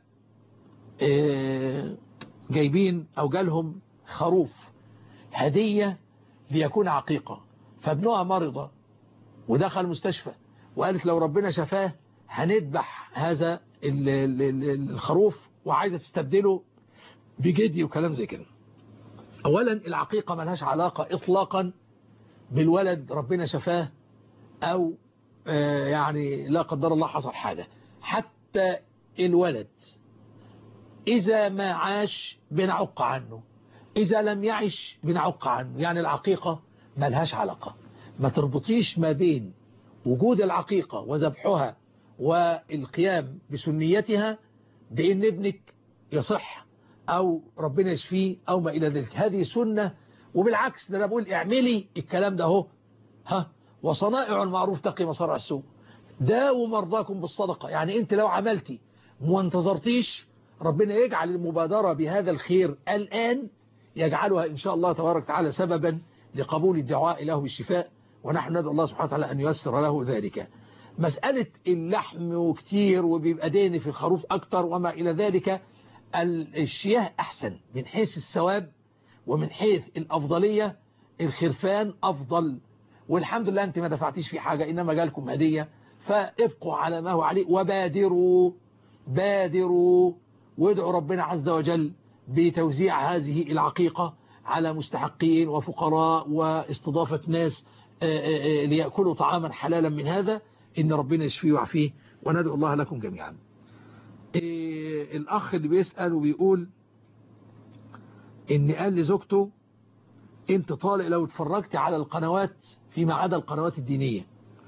جايبين أو جالهم خروف هدية ليكون عقيقة، فابنها مرضى ودخل المستشفى، وقالت لو ربنا شفاه هنذبح هذا الخروف، وعايزة تستبدله بجدي وكلام زي كده. أولا العقيقة ملهاش علاقة إطلاقا بالولد ربنا شفاه أو يعني لا قدر الله حصل حاجة. حتى الولد إذا ما عاش بنعق عنه، إذا لم يعش بنعق عنه. يعني العقيقة ملهاش علاقة، ما تربطيش ما بين وجود العقيقة وذبحها والقيام بسنيتها بأن ابنك يصح أو ربنا يشفيه أو ما إلى ذلك. هذه سنة، وبالعكس ده أنا بقول اعملي الكلام ده هو وصنائع المعروف تقي مصارع السوء. داووا مرضاكم بالصدقة. يعني انت لو عملتي وانتظرتيش، ربنا يجعل المبادرة بهذا الخير الآن، يجعلها إن شاء الله تبارك وتعالى سببا لقبول الدعاء له بالشفاء ونحن ندعو الله سبحانه وتعالى أن ييسر له ذلك. مسألة اللحم وكتير وبيبقى دين في الخروف أكتر وما إلى ذلك، الشياه أحسن من حيث الثواب ومن حيث الأفضلية. الخرفان أفضل، والحمد لله أنت ما دفعتيش في حاجة، إنما جالكم هدية، فابقوا على ما هو عليه بادروا وادعوا ربنا عز وجل بتوزيع هذه العقيقة على مستحقين وفقراء واستضافة ناس ليأكلوا طعاما حلالا من هذا، إن ربنا يشفيه ويعافيه، وندعو الله لكم جميعا. الأخ اللي بيسأل وبيقول إن قال لزوجته أنت طالق لو اتفرجت على القنوات فيما عدا القنوات الدينية.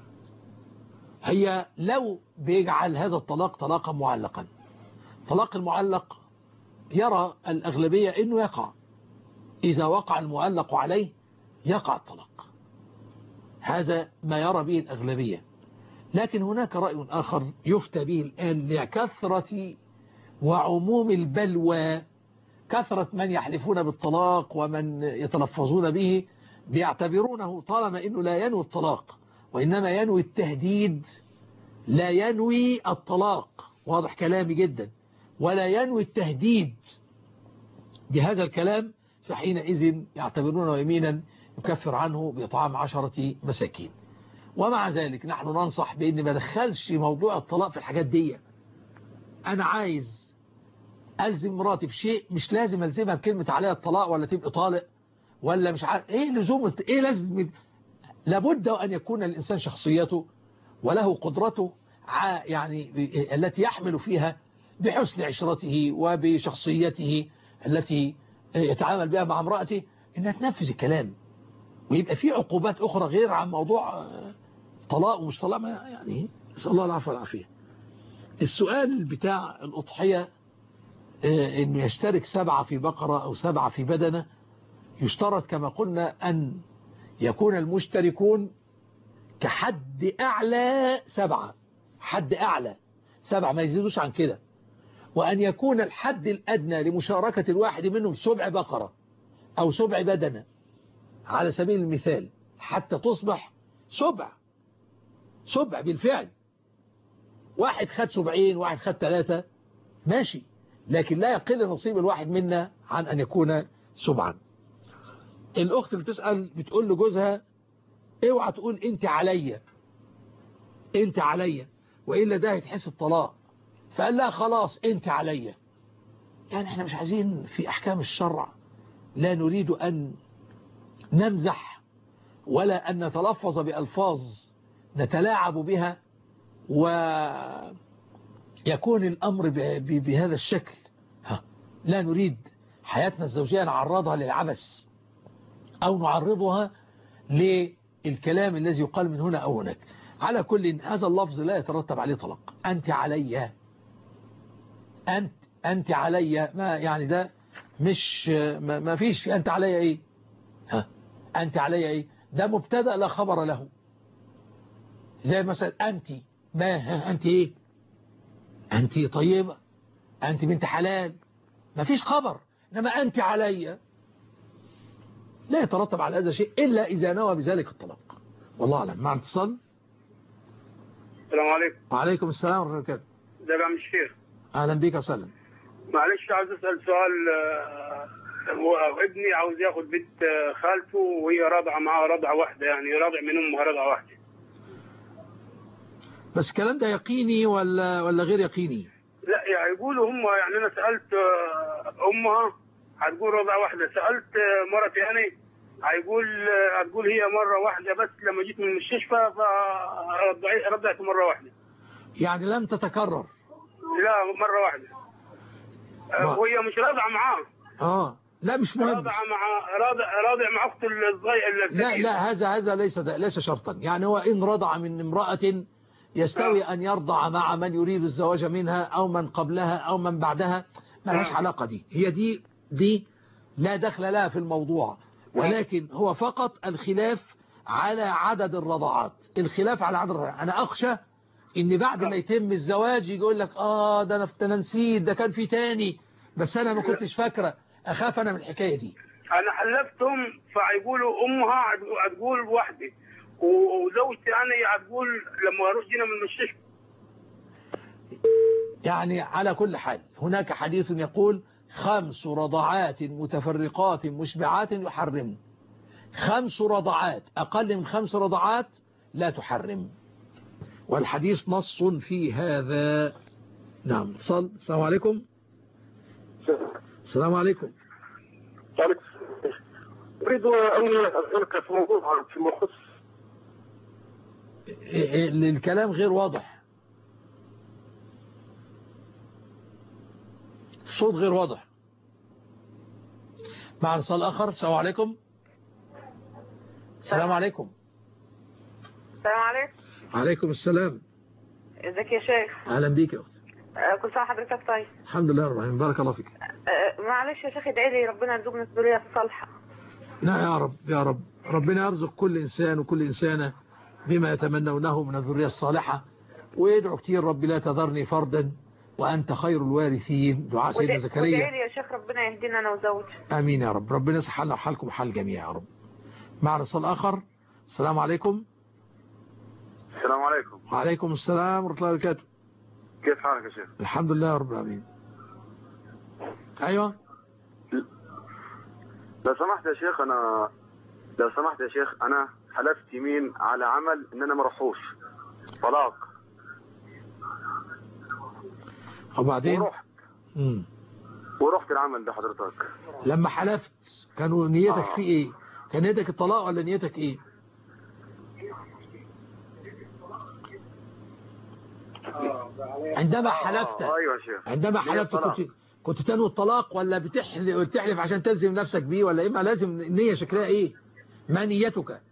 هي لو بيجعل هذا الطلاق طلاقا معلقا، طلاق المعلق يرى الأغلبية أنه يقع، إذا وقع المعلق عليه يقع الطلاق، هذا ما يرى به الأغلبية. لكن هناك رأي آخر يفتى به الآن لكثرة وعموم البلوى، كثرة من يحلفون بالطلاق ومن يتلفظون به بيعتبرونه طالما أنه لا ينوي الطلاق وإنما ينوي التهديد، لا ينوي الطلاق، واضح كلامي جدا، ولا ينوي التهديد بهذا الكلام، فحينئذ يعتبرونه يمينا يكفر عنه بإطعام 10 مساكين. ومع ذلك نحن ننصح بأن ما دخلش موضوع الطلاق في الحاجات دي. أنا عايز ألزم مراتي بشيء، مش لازم ألزمها بكلمة عليها الطلاق ولا تبقى طالق ولا مش عارف إيه لزوم، إيه لازم. لابد أن يكون الإنسان شخصيته وله قدرته يعني التي يحمل فيها بحسن عشرته وبشخصيته التي يتعامل بها مع امرأته، إنها تنفذ الكلام، ويبقى في عقوبات أخرى غير عن موضوع طلاق ومش طلاق، يعني نسأل الله العفو والعافية. السؤال بتاع الأضحية إنه يشترك 7 في بقرة أو 7 في بدنة، يشترط كما قلنا أن يكون المشتركون كحد أعلى 7، حد أعلى 7 ما يزيدوش عن كده، وأن يكون الحد الأدنى لمشاركة الواحد منهم 7 بقرة أو 7 بدنة على سبيل المثال، حتى تصبح 7 بالفعل. واحد خد 70 واحد خد 3 ماشي، لكن لا يقل نصيب الواحد منا عن أن يكون 7. الأخت اللي تسأل بتقول لجوزها اوعى تقول انت عليا وإلا ده هيتحس الطلاق، فقال لها خلاص انت عليا. يعني احنا مش عايزين في أحكام الشرع، لا نريد أن نمزح ولا أن نتلفظ بألفاظ نتلاعب بها ويكون الأمر بهذا الشكل. لا نريد حياتنا الزوجية نعرضها للعبث أو نعرضها للكلام الذي يقال من هنا أو هناك. على كل هذا اللفظ لا يترتب عليه طلاق. أنت علي، أنت علي، ما يعني ده مش ما فيش أنت علي إيه، أنت علي إيه، ده مبتدأ لا خبر له. زي مثلا أنت ما أنت إيه، أنت طيبة، أنت بنت حلال، ما فيش خبر. إنما أنت علي لا يترتب على هذا شيء إلا إذا نوى بذلك الطلاق. والله أعلم. مع اتصال. السلام عليكم. وعليكم السلام ورحمة الله وبركاته. ده بقى مش شيخ. أهلا بك وسهلا. معلش عايز أسأل سؤال. ابني عاوز ياخد بنت خالته وهي راضعة معاه رضعة واحدة، يعني راضع من أمها رضعة واحدة. بس الكلام ده يقيني ولا غير يقيني؟ لا يعني يقولوا هم، يعني أنا سألت أمها هتقول رضعة واحدة، سألت مرتي يعني هتقول هي مرة واحدة بس لما جيت من المستشفى فرضعت مرة واحدة. يعني لم تتكرر؟ لا مرة واحدة. وهي مش راضعة معاه. لا مش مهم. راضع مع اخته الصغيره. لا هذا ليس شرطا. يعني هو إن رضع من امرأة يستوي أن يرضع مع من يريد الزواج منها أو من قبلها أو من بعدها، ما لهاش علاقة. هي دي لا دخل لها في الموضوع، ولكن هو فقط الخلاف على عدد الرضعات. الخلاف على عدد الرضعات. أنا أخشى إن بعد ما يتم الزواج يقول لك ده أنا نسيت، ده كان في تاني بس أنا ما كنتش فاكرة. أخاف أنا من الحكاية دي. أنا حلفتهم فيقولوا أمها هتقول واحدة وزوجتي انا هتقول لما اروح جينا من المستشفى. يعني على كل حال هناك حديث يقول 5 رضعات متفرقات مشبعات يحرم. 5 رضعات أقل من 5 رضعات لا تحرم، والحديث نص في هذا. نعم. السلام عليكم. السلام عليكم. أريد أن أسألك في موضوع فيما يخص الكلام غير واضح، الصوت غير واضح. مع اتصال آخر. السلام عليكم. السلام عليكم. السلام عليكم. عليكم السلام. ازيك يا شيخ؟ أهلا بيك يا أختي. كل سنة حضرتك طيب. الحمد لله رب العالمين. بارك الله فيك. معلش يا شيخ ادعي لي ربنا يرزقنا الذرية الصالحة. لا يا رب يا رب، ربنا يرزق كل إنسان وكل إنسانة بما يتمنونه من الذرية الصالحة، ويدعو كتير رب لا تذرني فردا وأنت خير الوارثين، دعاء سيدنا زكريا. ادعي لي يا شيخ ربنا يهدينا أنا وزوجي. آمين يا رب. ربنا يصلح حالنا وحالكم وحال الجميع يا رب. معنا اتصال آخر. السلام عليكم. السلام عليكم. وعليكم السلام ورحمة الله وبركاته. كيف حالك يا شيخ؟ الحمد لله رب العالمين. أيوة. لو سمحت يا شيخ أنا حلفت يمين على عمل إن أنا ما اروحوش، طلاق. وبعدين ورحت العمل ده حضرتك. لما حلفت كانوا نيتك فيه ايه؟ كان نيتك الطلاق ولا نيتك ايه؟ عندما حلفت ايوه يا شيخ. عندما حلفت كنت تنوي الطلاق ولا بتحلف عشان تلزم نفسك بيه، ولا اما لازم النية شكلها ايه؟ ما نيتك؟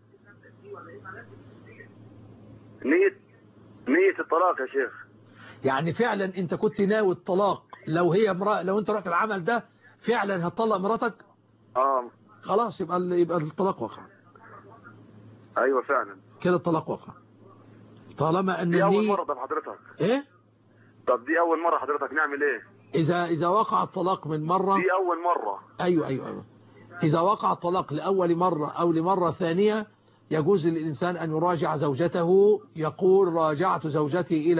نية الطلاق يا شيخ. يعني فعلا انت كنت ناوي الطلاق، لو هي لو انت رحت العمل ده فعلا هتطلق مراتك؟ خلاص يبقى الطلاق وقع. ايوه فعلا كده الطلاق وقع طالما ان دي اول مرة. طب حضرتك ايه؟ طب دي اول مرة حضرتك نعمل ايه؟ اذا وقع الطلاق من مرة، دي اول مرة. ايوه اذا وقع الطلاق لاول مرة او لمرة ثانية يجوز للإنسان أن يراجع زوجته، يقول راجعت زوجتي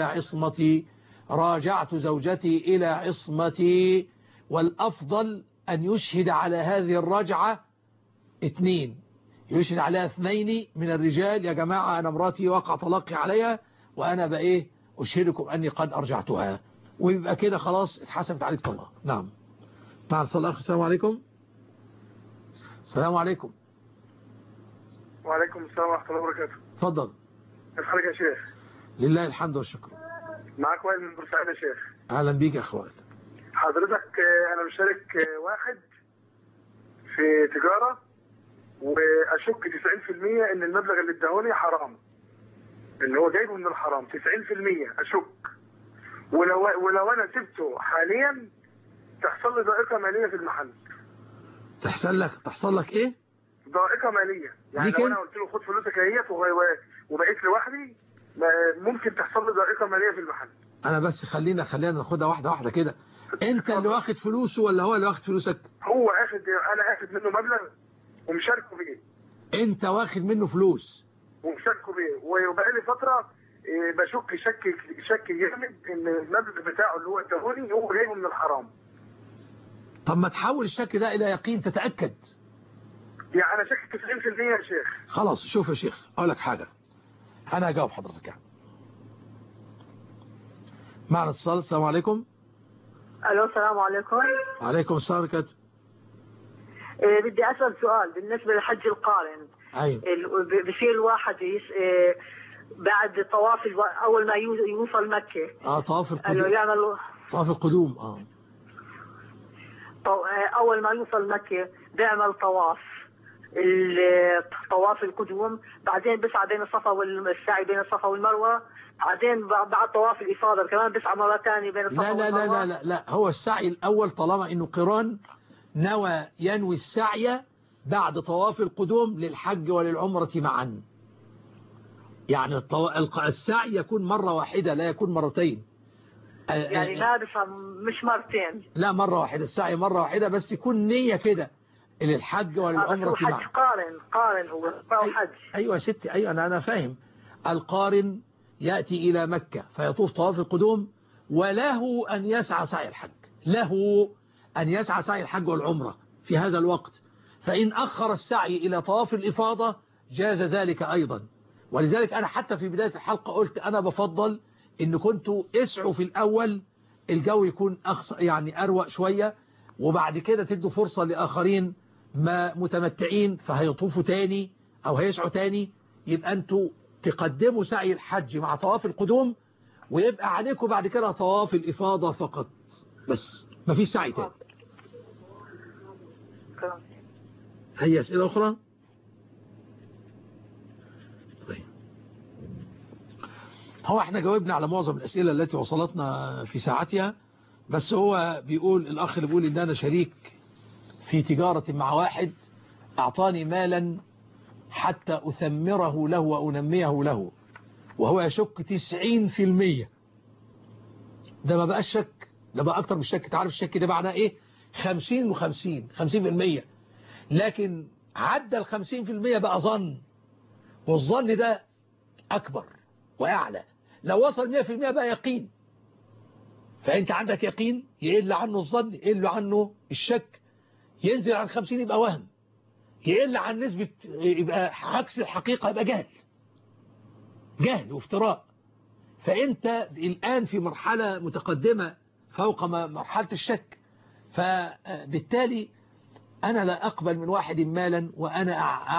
إلى عصمتي، والأفضل أن يشهد على هذه الرجعة 2، يشهد عليها 2 من الرجال، يا جماعة أنا مراتي وقع طلاقي عليها وأنا أشهدكم أني قد أرجعتها، ويبقى كده خلاص اتحسبت عليك طلاق. نعم. مع الصلاة. السلام عليكم. السلام عليكم. وعليكم السلام ورحمة الله وبركاته. اتفضل. كيف حالك يا شيخ؟ لله الحمد والشكر. معك وائل من بورسعيد يا شيخ. اهلا بيك يا اخوان. حضرتك انا مشارك واحد في تجارة واشك 90% ان المبلغ اللي اداهوني حرام، ان هو جايبه من الحرام 90% اشك، ولو انا سبته حاليا تحصل لي ضائقة مالية في المحل. تحصل لك ايه؟ ضائقة مالية، يعني لو انا قلت له خد فلوسك اهيت وبقيت لوحدي ممكن تحصل لي ضائقة مالية في المحل. انا بس خلينا ناخدها واحدة واحدة كده. انت اللي واخد فلوسه ولا هو اللي واخد فلوسك؟ هو انا اخد منه مبلغ ومشاركه بيه. انت واخد منه فلوس ومشاركه بيه، وبقالي فترة بشك شك جامد ان المبلغ بتاعه اللي هو اداهوني هو جايبه من الحرام. طب ما تحول الشك ده الى يقين تتأكد. يعني انا شك 90% يا شيخ. خلاص شوف يا شيخ اقول لك حاجة، انا هجاوب حضرتك يعني. معنا اتصال. السلام عليكم. الو السلام عليكم. وعليكم السلام ورحمة الله. بدي اسال سؤال بالنسبه للحج القارن. ايوه. بصير الواحد بعد طواف اول ما يوصل مكه. طواف القدوم. يعمل طواف القدوم. اول ما يوصل مكه بيعمل طواف القدوم، بعدين بيسعى بين الصفا والسعي بين الصفا والمروه، بعدين بعد طواف الافاضه كمان بيسعى مره ثانيه بين الصفا والمروه. لا هو السعي الاول طالما انه قران ينوي السعي بعد طواف القدوم للحج وللعمرة معا. يعني السعي يكون مرة واحدة لا يكون مرتين. يعني لا مش مرتين. لا مرة واحدة، السعي مرة واحدة بس يكون نية كده للحج وللعمرة حج معا. قارن هو أو حج. أيوة يا ستي، أيوة أنا فاهم. القارن يأتي إلى مكة فيطوف طواف القدوم، وله أن يسعى سعي الحج، له أن يسعى سعي الحج والعمرة في هذا الوقت. فإن أخر السعي إلى طواف الإفاضة جاز ذلك أيضا. ولذلك أنا حتى في بداية الحلقة قلت أنا بفضل إن كنتوا اسعوا في الأول، الجو يكون يعني أروق شوية، وبعد كده تدوا فرصة لآخرين ما متمتعين فهيطوفوا تاني أو هيسعوا تاني، يبقى أنتوا تقدموا سعي الحج مع طواف القدوم، ويبقى عليكم بعد كده طواف الإفاضة فقط بس، ما فيش سعي تاني. هي أسئلة أخرى؟ طيب، هو احنا جاوبنا على معظم الأسئلة التي وصلتنا في ساعتها، بس هو بيقول الأخ اللي بيقول إن أنا شريك في تجارة مع واحد أعطاني مالا حتى أثمره له وأنميه له، وهو يشك 90%. ده ما بقاش شك، ده بقى أكتر من الشك. تعرف الشك ده معناه إيه؟ 50 و50، 50%، لكن عدى 50% بقى ظن، والظن ده أكبر وأعلى. لو وصل 100% بقى يقين. فأنت عندك يقين يقل عنه الظن، يقل عنه الشك، ينزل عن 50 يبقى وهم، يقل عن نسبة يبقى عكس الحقيقة، يبقى جهل وافتراء. فأنت الآن في مرحلة متقدمة فوق مرحلة الشك. فبالتالي أنا لا أقبل من واحد مالا وأنا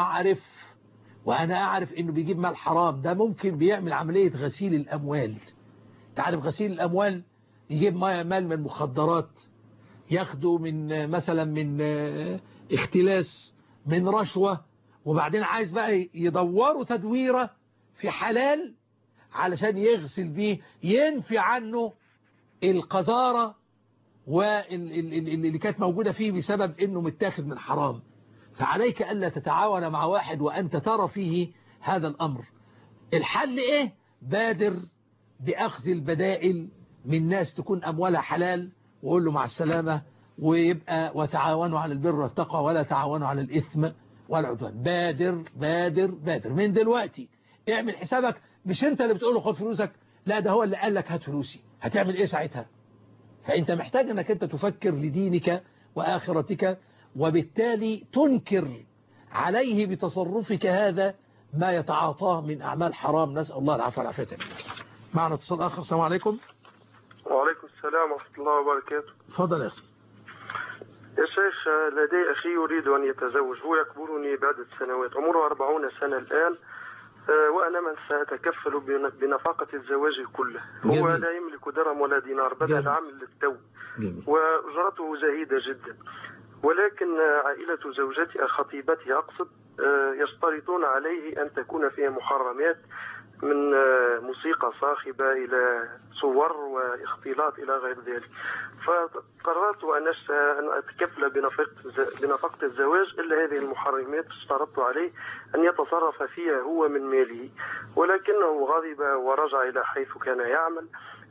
أعرف إنه بيجيب مال حرام. ده ممكن بيعمل عملية غسيل الأموال. تعرف غسيل الأموال؟ يجيب مال من مخدرات، ياخده من مثلا من اختلاس، من رشوة، وبعدين عايز بقى يدوروا تدويرة في حلال علشان يغسل بيه، ينفي عنه القذارة واللي كانت موجودة فيه بسبب انه متاخد من حرام. فعليك ألا تتعاون مع واحد وأنت ترى فيه هذا الأمر. الحل إيه؟ بادر بأخذ البدائل من ناس تكون أموالها حلال، وقول له مع السلامة، ويبقى وتعاونوا على البر والتقوى ولا تعاونوا على الإثم والعدوان. بادر من دلوقتي. اعمل حسابك، مش انت اللي بتقول له خد فلوسك، لا ده هو اللي قال لك هات فلوسي. هتعمل ايه ساعتها؟ فانت محتاج انك انت تفكر لدينك وآخرتك، وبالتالي تنكر عليه بتصرفك هذا ما يتعاطاه من أعمال حرام. نسأل الله العافية والعافية. معنا اتصال آخر. السلام عليكم. وعليكم السلام ورحمة الله وبركاته. تفضل يا أخي. يا شيخ، لدي أخي يريد أن يتزوج، هو يكبرني بعدة سنوات، عمره 40 سنة الآن، وأنا من سأتكفل بنفقة الزواج كله. هو لا يملك درهم ولا دينار، بدأ العمل للتو، وأجرته زهيدة جدا، ولكن عائلة زوجتي خطيبتي أقصد يشترطون عليه أن تكون فيها محرمات، من موسيقى صاخبة إلى صور واختلاط إلى غير ذلك. فقررت أن أتكفل بنفقة الزواج، إلا هذه المحرمات اشترطت عليه أن يتصرف فيها هو من ماله، ولكنه غضب ورجع إلى حيث كان يعمل.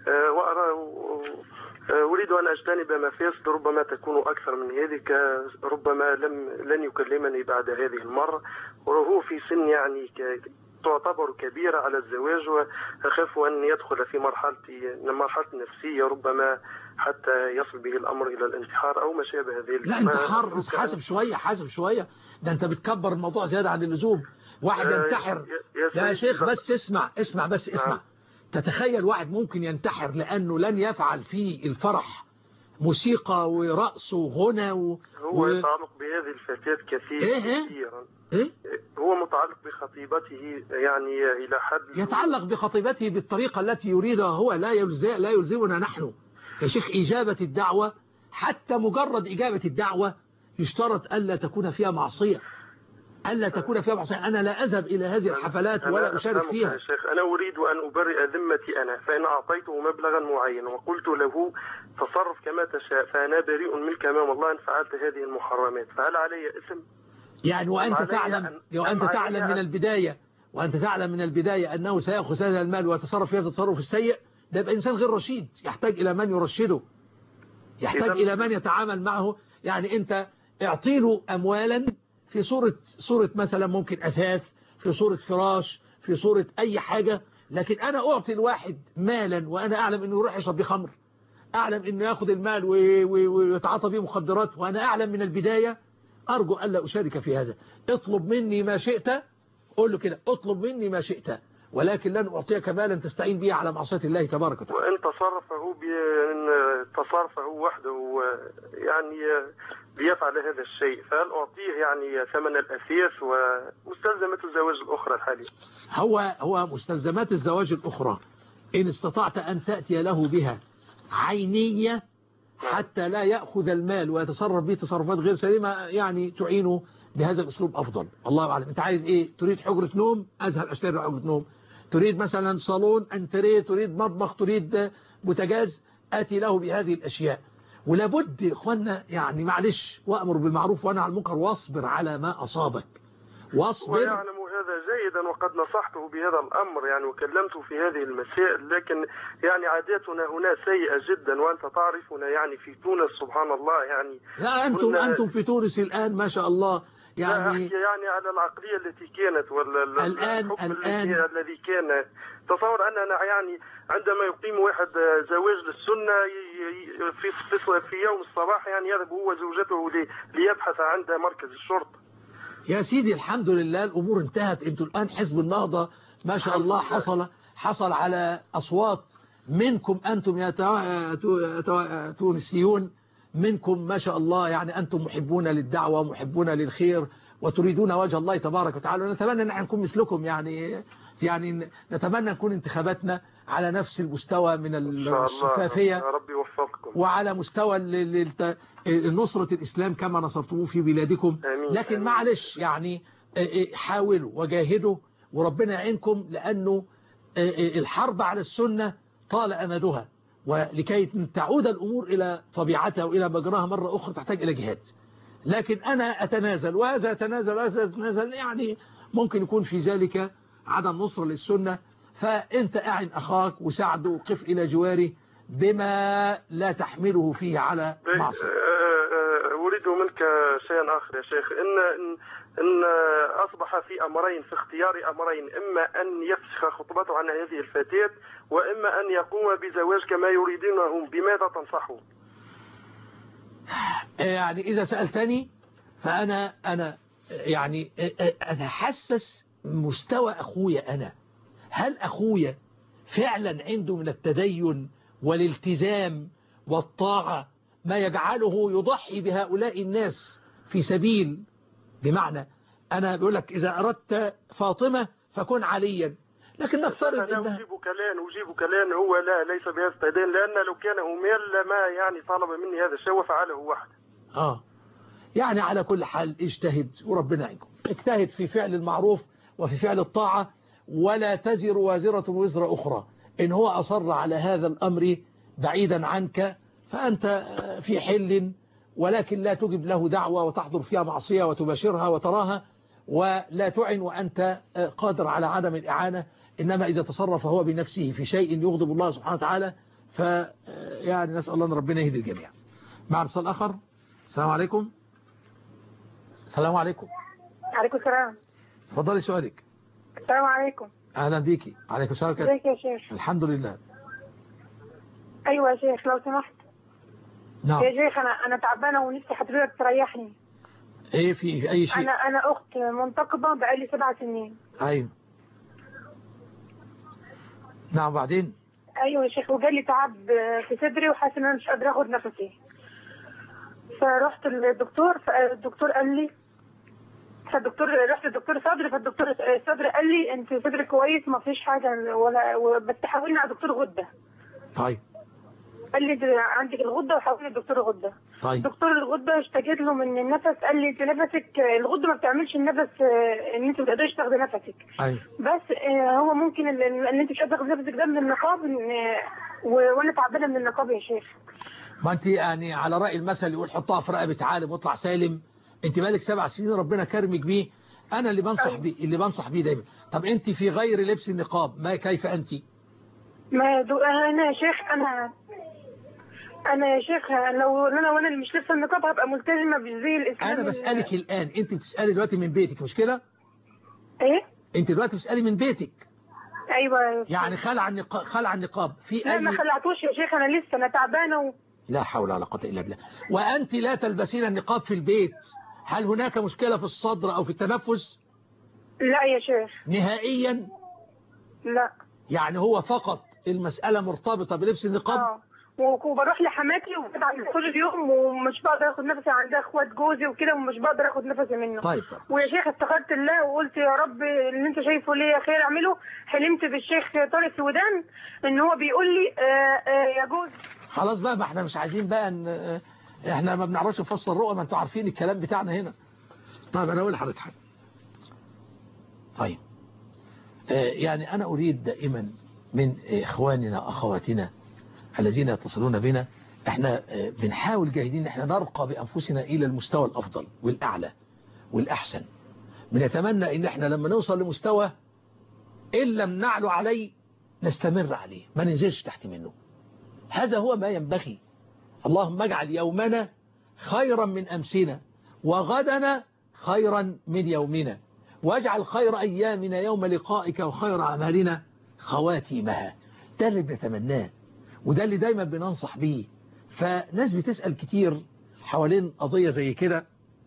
أريد أن أجتنب مفاسد ربما تكون أكثر من هذه، ربما لن يكلمني بعد هذه المرة، وهو في سن يعني تعتبر كبيرة على الزواج، وأخاف أن يدخل في مرحلة نفسية ربما حتى يصل به الأمر إلى الانتحار أو ما شابه ذلك. لا انتحار بس، حاسب شوية، ده أنت بتكبر الموضوع زيادة عن اللزوم. واحد ينتحر يا شيخ، بس اسمع. تتخيل واحد ممكن ينتحر لأنه لن يفعل في الفرح موسيقى ورقص وغنى هو يتعلق بهذه الفتاة كثيرا. هو متعلق بخطيبته يعني إلى حد يتعلق بخطيبته بالطريقة التي يريدها هو، لا يلزمنا نحن يا شيخ. إجابة الدعوة، حتى مجرد إجابة الدعوة يشترط ألا تكون فيها معصية، أنا لا أذهب إلى هذه الحفلات ولا أشارك فيها. يا شيخ، أنا أريد أن أبرئ ذمتي أنا، فإن أعطيته مبلغا معين وقلت له تصرف كما تشاء، فأنا بريء منك أمام الله إن فعلت هذه المحرمات، فهل علي إثم؟ يعني وأنت تعلم من البداية أنه سيأخذ هذا المال ويتصرف في هذا التصرف السيء، ده يبقى إنسان غير رشيد، يحتاج إلى من يرشده، يحتاج إلى من يتعامل معه. يعني أنت اعطيله أموالا في صورة مثلا ممكن أثاث، في صورة فراش، في صورة أي حاجة. لكن أنا أعطي الواحد مالا وأنا أعلم أنه يروح يشرب بيه خمر، أعلم أنه يأخذ المال ويتعاطى به مخدرات، وأنا أعلم من البداية، أرجو ألا أشارك في هذا. اطلب مني ما شئت، قول له كده، اطلب مني ما شئت، ولكن لن أعطيك مالا تستعين به على معصية الله تبارك وتعالى. وإن تصرفه وحده يعني بيفعل هذا الشيء، فهل أعطيه يعني ثمن الأثيث ومستلزمات الزواج الأخرى الحالية؟ هو مستلزمات الزواج الأخرى إن استطعت أن تأتي له بها عينية حتى لا يأخذ المال ويتصرف به تصرفات غير سليمة، يعني تعينه بهذا الأسلوب أفضل. الله أعلم. أنت عايز إيه؟ تريد حجرة نوم؟ أذهب أشتري حجرة نوم. تريد مثلا صالون أنتريه، تريد مطبخ، تريد بوتاجاز، آتي له بهذه الأشياء. ولابد يا إخوانا يعني معلش، وأمر بالمعروف وأنهى عن المنكر واصبر على ما أصابك، واصبر. ويعلم هذا جيدا، وقد نصحته بهذا الأمر يعني وكلمته في هذه المسائل، لكن يعني عاداتنا هنا سيئة جدا، وأنت تعرفنا يعني في تونس سبحان الله يعني. لا أنتم في تونس الآن ما شاء الله يعني. لا أحكي يعني على العقلية التي كانت ولا الحكم الذي كان. تصور أننا يعني عندما يقيم واحد زواج للسنة في يوم الصباح يعني يذهب هو زوجته ليبحث عند مركز الشرطة. يا سيدي الحمد لله الأمور انتهت. انتوا الآن حزب النهضة ما شاء الله حصل على أصوات منكم أنتم يا تونسيون، منكم ما شاء الله، يعني أنتم محبون للدعوة ومحبون للخير وتريدون وجه الله تبارك وتعالى، ونتمنى أن نكون مثلكم يعني نتمنى نكون انتخاباتنا على نفس المستوى من الشفافية، يا رب يوفقكم، وعلى مستوى نصرة الإسلام كما نصرتموه في بلادكم. لكن معلش يعني حاولوا وجاهدوا وربنا يعينكم، لأنه الحرب على السنة طال أمدها، ولكي تعود الأمور إلى طبيعتها وإلى مجراها مرة أخرى تحتاج إلى جهاد. لكن أنا أتنازل وهذا أتنازل وهذا أتنازل، يعني ممكن يكون في ذلك عدم نصر للسنة. فأنت أعن أخاك وساعده وقف إلى جواره بما لا تحمله فيه على معصية. أريد منك شيئا آخر يا شيخ، إن أصبح في أمرين، في اختيار أمرين، إما أن يفسخ خطبته عن هذه الفتاة، وإما أن يقوم بزواج كما يريدونهم. بماذا تنصحه؟ يعني إذا سألتني فأنا يعني أتحسس مستوى أخويا أنا، هل أخويا فعلا عنده من التدين والالتزام والطاعة ما يجعله يضحي بهؤلاء الناس في سبيل، بمعنى أنا بقول لك إذا أردت فاطمة فكن عليا، لكن نفترض أنا أجيبك الآن هو ليس بهذا التدين، لأن لو كان أميل لما يعني طلب مني هذا الشيء وفعله وحده. يعني على كل حال اجتهد وربنا يعينكم، اجتهد في فعل المعروف وفي فعل الطاعة، ولا تزر وازرة وزر أخرى. إن هو أصر على هذا الأمر بعيدا عنك فأنت في حل، ولكن لا تجب له دعوة وتحضر فيها معصية وتباشرها وتراها ولا تعن وأنت قادر على عدم الإعانة. إنما إذا تصرف هو بنفسه في شيء يغضب الله سبحانه وتعالى فيعني نسأل الله أن ربنا يهدي الجميع. مع اتصال آخر. السلام عليكم. السلام عليكم. عليكم السلام. تفضلي سؤالك. السلام عليكم. أهلا بيكي. عليكم السلام. ازيك يا شيخ؟ الحمد لله. أيوة يا شيخ لو سمحت. نعم يا شيخ أنا تعبانة ونفسي حضرتك تريحني. إيه في أي شيء؟ أنا أخت منتقبة بقالي 7 سنين. أيوة. نعم بعدين؟ أيوة يا شيخ، وجالي تعب في صدري وحاسة إن أنا مش قادرة أخد نفسي، فرحت للدكتور، فالدكتور قال لي، رحت للدكتور صدري، فالدكتور صدري قال لي أنت صدرك كويس ما فيش حاجة ولا، بس حاولني على دكتور غدة. طيب. قال لي عندك الغدة وحاولني الدكتور غدة. طيب. دكتور الغدة اشتكيت له من النفس، قال لي انت نفسك الغدة ما بتعملش النفس، ان انت ما تقدرش تاخدي نفسك. أيوة. بس هو ممكن ان انت مش قادره تاخدي نفسك ده من النقاب، وانا تعبانه من النقاب يا شيخ. ما انت يعني على رأي المثل يقول حطها في رقبة عالم واطلع سالم. انت بقالك 7 سنين ربنا كرمك بيه، انا اللي بنصح بيه دايما. طب انت في غير لبس النقاب ما كيف انت؟ انا يا شيخ انا يا شيخ لو وانا اللي مش لابسه النقاب هبقى ملتزمه بالزي الاسلامي. انا بسالك الان، انت بتسالي دلوقتي من بيتك مش كده؟ ايه؟ انت دلوقتي بتسالي من بيتك. ايوه يعني خلع النقاب في لا ما خلعتوش يا شيخ، انا تعبانه لا حول ولا قوه الا بالله. وانت لا تلبسين النقاب في البيت، هل هناك مشكله في الصدر او في التنفس؟ لا يا شيخ نهائيا. لا يعني هو فقط المساله مرتبطه بلبس النقاب. وبروح لحماتي وبتعب طول اليوم ومش بقدر اخد نفسي، عندها اخوات جوزي وكده ومش بقدر اخد نفسي منه. طيب. ويا شيخ استخرت الله وقلت يا رب اللي انت شايفه ليا خير اعمله. حلمت بالشيخ طارق سودان ان هو بيقول لي يا جوز. خلاص بقى، ما احنا مش عايزين بقى احنا ما بنعرفش نفسر الرؤى، ما انتوا عارفين الكلام بتاعنا هنا. طيب انا اقول لحضرتك حاجه. طيب يعني انا اريد دائما من اخواننا اخواتنا الذين يتصلون بنا، احنا بنحاول جاهدين احنا نرقى بانفسنا الى المستوى الافضل والاعلى والاحسن. بنتمنى ان احنا لما نوصل لمستوى ان لم نعلو عليه نستمر عليه، ما ننزلش تحت منه. هذا هو ما ينبغي. اللهم اجعل يومنا خيرا من امسنا وغدنا خيرا من يومنا، واجعل خير ايامنا يوم لقائك وخير اعمالنا خواتيمها. ده اللي بنتمناه وده اللي دايما بننصح بيه. فناس بتسأل كتير حوالين قضية زي كده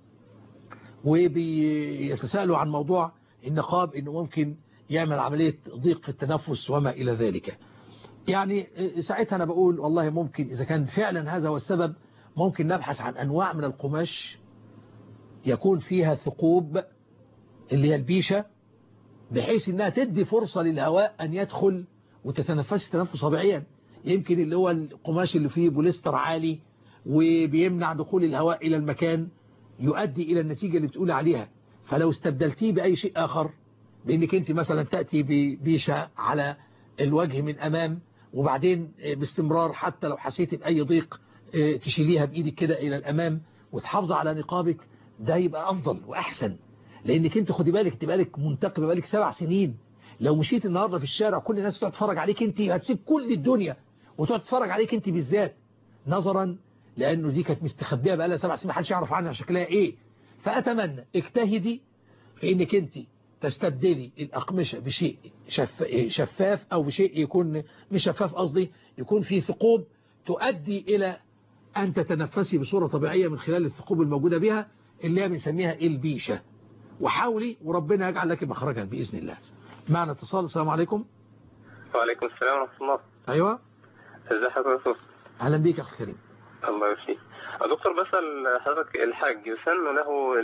وبيتساءلوا عن موضوع النقاب انه ممكن يعمل عملية ضيق في التنفس وما الى ذلك. يعني ساعتها انا بقول والله ممكن اذا كان فعلا هذا هو السبب ممكن نبحث عن انواع من القماش يكون فيها ثقوب اللي هي البيشة، بحيث انها تدي فرصة للهواء ان يدخل وتتنفس تنفس طبيعيا. يمكن اللي هو القماش اللي فيه بوليستر عالي وبيمنع دخول الهواء إلى المكان يؤدي إلى النتيجة اللي بتقول عليها. فلو استبدلتيه بأي شيء آخر، بأنك أنت مثلا تأتي ببيشة على الوجه من أمام وبعدين باستمرار حتى لو حسيت بأي ضيق تشيليها بإيدك كده إلى الأمام وتحافظ على نقابك، ده يبقى أفضل وأحسن. لأنك أنت خدي بالك تبقى لك منتقبة بقالك 7 سنين. لو مشيت النهاردة في الشارع كل الناس تقعد تتفرج عليك أنت، هتسيب كل الدنيا وتقعد تتفرج عليك أنت بالذات، نظرا لأنه دي كانت مستخبية بقالها 7 سنين محدش يعرف عنها شكلها إيه. فأتمنى اجتهدي في أنك أنت تستبدلي الأقمشة بشيء شفاف أو بشيء يكون مش شفاف، قصدي يكون فيه ثقوب تؤدي إلى أن تتنفسي بصورة طبيعية من خلال الثقوب الموجودة بها اللي هي بنسميها البيشة. وحاولي وربنا يجعل لك مخرجا بإذن الله. معنا اتصال. السلام عليكم. وعليكم السلام ورحمة الله. أيوة. ازي حضرتك يا دكتور؟ أهلا بيك يا أخي الكريم. الله يوفقك. دكتور بسأل حضرتك، الحاج يسن له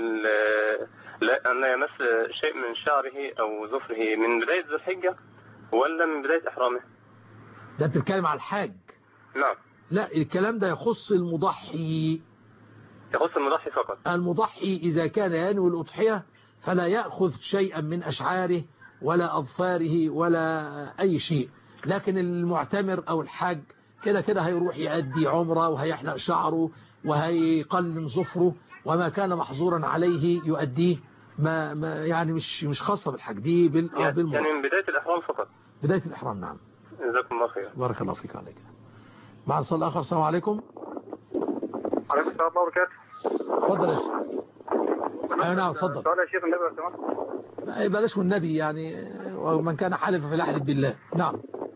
أن يمس شيء من شعره أو ظفره من بداية ذي الحجة ولا من بداية إحرامه؟ ده بتتكلم على الحاج؟ نعم. لا، الكلام ده يخص المضحي. يخص المضحي فقط. المضحي إذا كان ينوي الأضحية فلا يأخذ شيئا من أشعاره ولا أظفاره ولا أي شيء. لكن المعتمر أو الحاج كده كده هيروح يؤدي عمره وهيحلق شعره وهيقلم ظفره وما كان محظورا عليه يؤديه. ما يعني مش خاصة بالحج دي يعني من بداية الإحرام فقط. بداية الإحرام. نعم. جزاكم الله خير. بارك الله فيك عليك. مع اتصال آخر. السلام عليكم. عليكم السلام ورحمة الله وبركاته. اتفضل يا شيخ. ايوه نعم اتفضل. سؤال يا شيخ النبي لو سمحت. بلاش والنبي يعني، ومن كان حالف فليحلف بالله. نعم.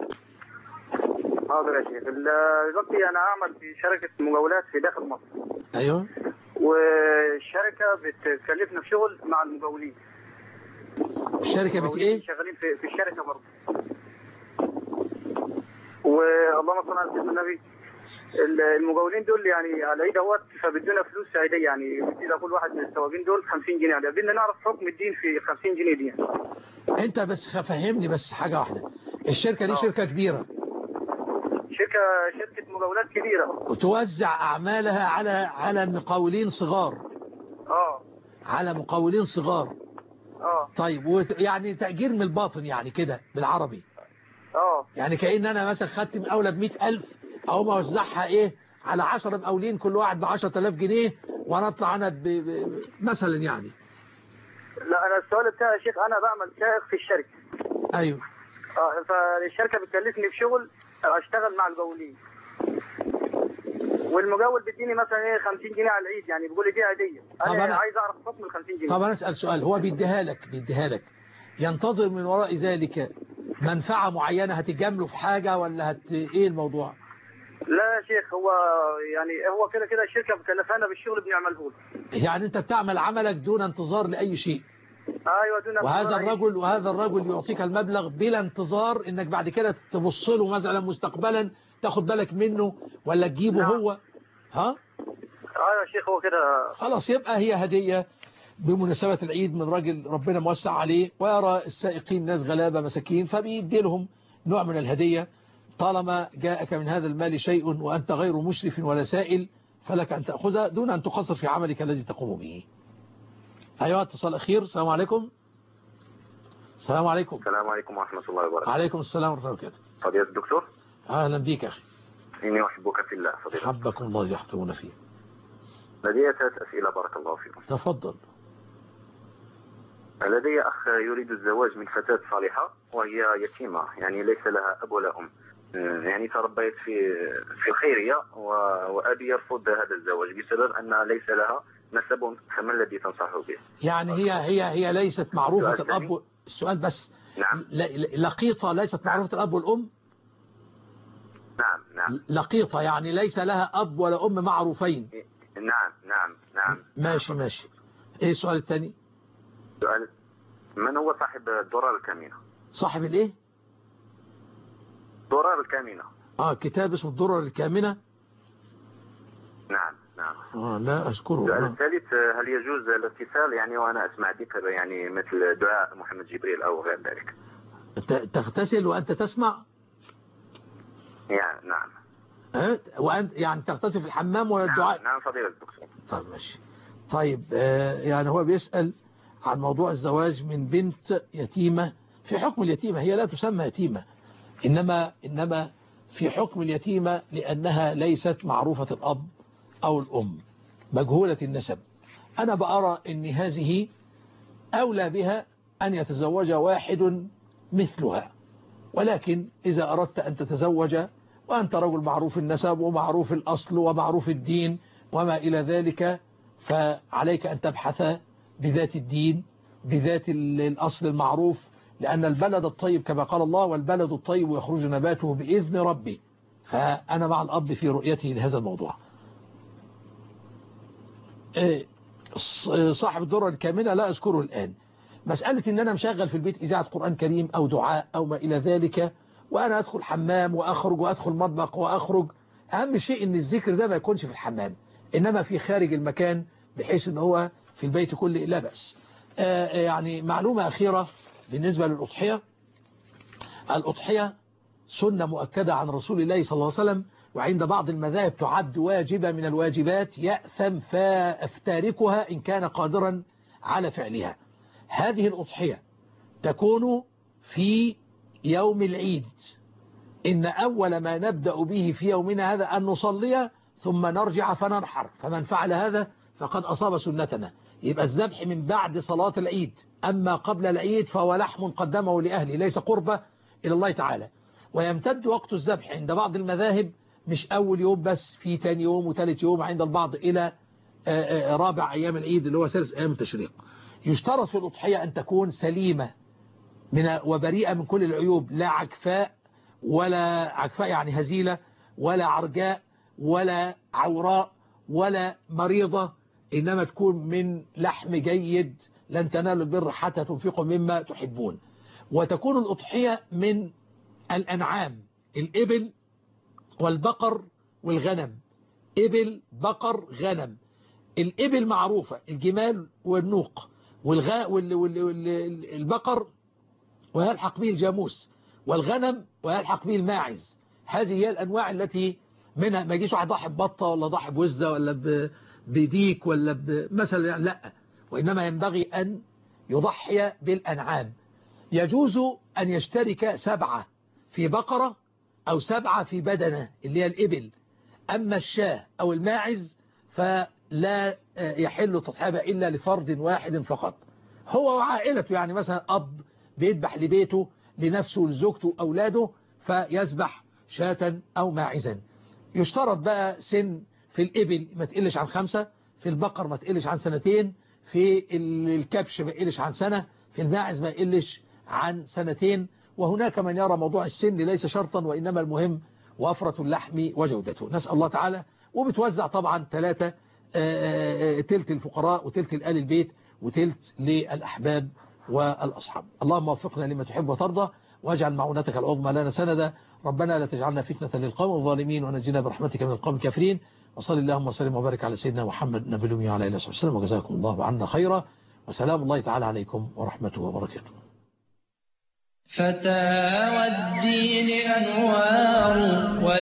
حاضر يا شيخ. دلوقتي انا اعمل في شركة مجاولات في داخل مصر. ايوه. والشركة بتكلفنا في شغل مع المجاولين. الشركة ايه؟ شغالين في الشركة برضه. واللهم صل على سيدنا النبي. المجاولين دول يعني على العيد اهوت فبدونا فلوس عيديه، يعني بدينا كل واحد من السواقين دول 50 جنيه عليه. بدنا نعرف حكم الدين في 50 جنيه دي. انت بس فهمني بس حاجه واحده. الشركه دي شركه كبيره، شركه مجاولات كبيره وتوزع اعمالها على مقاولين صغار. على مقاولين صغار. طيب يعني تأجير من الباطن يعني كده بالعربي. يعني كأن انا مثلا خدت مقاوله ب100,000 او موزعها ايه على 10 مقاولين كل واحد ب10,000 جنيه وانا اطلع انا مثلا يعني. لا انا السؤال بتاعي يا شيخ، انا بعمل سائق في الشركه. ايوه. فالشركه بتكلفني بشغل اشتغل مع المقاولين. والمجاول بيديني مثلا ايه 50 جنيه على العيد، يعني بيقول لي دي هديه. انا عايز اعرف حكم ال 50 جنيه. طب انا اسال سؤال، هو بيديها لك ينتظر من وراء ذلك منفعه معينه هتجامله في حاجه ولا ايه الموضوع؟ لا يا شيخ، هو يعني هو كده كده الشركه مكلفانا بالشغل بنعمله له. يعني انت بتعمل عملك دون انتظار لاي شيء. ايوه دون انتظار. وهذا الرجل يعطيك المبلغ بلا انتظار انك بعد كده تبص له مثلا مستقبلا تاخد بالك منه ولا تجيبه. نعم. هو ها يا شيخ هو كده خلاص، يبقى هي هديه بمناسبه العيد من راجل ربنا موسع عليه، ويرى السائقين ناس غلابه مساكين فبيدي لهم نوع من الهديه. طالما جاءك من هذا المال شيء وأنت غير مشرف ولا سائل فلك أن تأخذها دون أن تقصر في عملك الذي تقوم به. أيها اتصال أخير. السلام عليكم. السلام عليكم. السلام عليكم ورحمة الله وبركاته. عليكم السلام ورحمة الله وبركاته. فضيلة الدكتور. أهلا بك أخي. إني أحبك في الله فضيلة. حبكم الله يحفظون فيه. لدي 3 أسئلة بارك الله فيكم. تفضل. لدي أخ يريد الزواج من فتاة صالحة وهي يتيمة، يعني ليس لها أب ولا أم، يعني تربيت في الخيرية وأبي يرفض هذا الزواج بسبب أن ليس لها نسب، فما الذي تنصحه به؟ يعني هي ليست معروفة الأب. السؤال بس. نعم. لقيطة ليست معروفة الأب والأم. نعم. لقيطة يعني ليس لها أب ولا أم معروفين. نعم. ماشي. إيه السؤال الثاني؟ سؤال من هو صاحب الدرر الكامنة؟ صاحب الإيه؟ الدرر الكامنة. كتاب اسمه الدرر الكامنة. نعم. لا أشكره. السؤال الثالث، هل يجوز الاتصال يعني وأنا أسمع ذكر يعني مثل دعاء محمد جبريل أو غير ذلك؟ تغتسل وأنت تسمع؟ يعني نعم. وأنت يعني تغتسل في الحمام ولا الدعاء؟ نعم فضيلة الدكتور. طيب ماشي. طيب يعني هو بيسأل عن موضوع الزواج من بنت يتيمة. في حكم اليتيمة هي لا تسمى يتيمة، إنما في حكم اليتيمة لأنها ليست معروفة الأب أو الأم، مجهولة النسب. أنا بأرى أن هذه أولى بها أن يتزوج واحد مثلها، ولكن إذا أردت أن تتزوج وأنت رجل معروف النسب ومعروف الأصل ومعروف الدين وما إلى ذلك، فعليك أن تبحث بذات الدين بذات الأصل المعروف، لأن البلد الطيب كما قال الله والبلد الطيب يخرج نباته بإذن ربه. فأنا مع الأب في رؤيته لهذا الموضوع. صاحب الدرة الكامنة لا أذكره الآن. مسألة إن أنا مشغل في البيت إذاعة قرآن كريم أو دعاء أو ما إلى ذلك، وأنا أدخل حمام وأخرج وأدخل مطبخ وأخرج، أهم شيء إن الذكر ده ما يكونش في الحمام، إنما في خارج المكان بحيث إن هو في البيت كله لا بأس. يعني معلومة أخيرة بالنسبة للأضحية. الأضحية سنة مؤكدة عن رسول الله صلى الله عليه وسلم، وعند بعض المذاهب تعد واجبة من الواجبات يأثم فافتاركها إن كان قادرا على فعلها. هذه الأضحية تكون في يوم العيد. إن أول ما نبدأ به في يومنا هذا أن نصلي ثم نرجع فننحر، فمن فعل هذا فقد أصاب سنتنا. يبقى الذبح من بعد صلاة العيد، أما قبل العيد فهو لحم قدمه لأهله ليس قربة إلى الله تعالى. ويمتد وقت الذبح عند بعض المذاهب مش أول يوم بس، في تاني يوم وثالث يوم عند البعض إلى رابع أيام العيد اللي هو ثالث أيام التشريق. يشترط في الأضحية أن تكون سليمة وبريئة من كل العيوب، لا عكفاء ولا عكفاء يعني هزيلة، ولا عرجاء ولا عوراء ولا مريضة، إنما تكون من لحم جيد. لن تنالوا البر حتى تنفقوا مما تحبون. وتكون الأضحية من الأنعام، الإبل والبقر والغنم. إبل بقر غنم. الإبل معروفة، الجمال والنوق، والبقر ويلحق به الجاموس، والغنم ويلحق به الماعز. هذه هي الأنواع التي منها ما يجيش واحد ضاحي ببطة ولا ضاحي بوزة ولا بديك ولا مثلا يعني، لا، وإنما ينبغي أن يضحي بالأنعام. يجوز أن يشترك 7 في بقرة أو 7 في بدنة اللي هي الإبل. أما الشاة أو الماعز فلا يحل تضحية إلا لفرد واحد فقط، هو وعائلته. يعني مثلا أب بيذبح لبيته لنفسه لزوجته أولاده فيذبح شاة أو ماعزا. يشترط بقى سن في الإبل ما تقلش عن 5، في البقر ما تقلش عن 2 سنين، في الكبش ما يقلش عن 1 سنة، في الماعز ما يقلش عن 2 سنين. وهناك من يرى موضوع السن ليس شرطا، وإنما المهم وفرة اللحم وجودته. نسأل الله تعالى. وبتوزع طبعا 3 تلت الفقراء وتلت الآل البيت وتلت للأحباب والأصحاب. اللهم وفقنا لما تحب وترضى، واجعل معونتك العظمى لنا سندا. ربنا لا تجعلنا فتنة للقوم الظالمين، ونجنا برحمتك من القوم الكافرين. وصلى اللهم وسلم وبارك على سيدنا محمد نبي الأمي وعلى آله وصحبه وسلم، وجزاكم الله عنا خيرا، وسلام الله تعالى عليكم ورحمته وبركاته. فتاوى الدين أنوار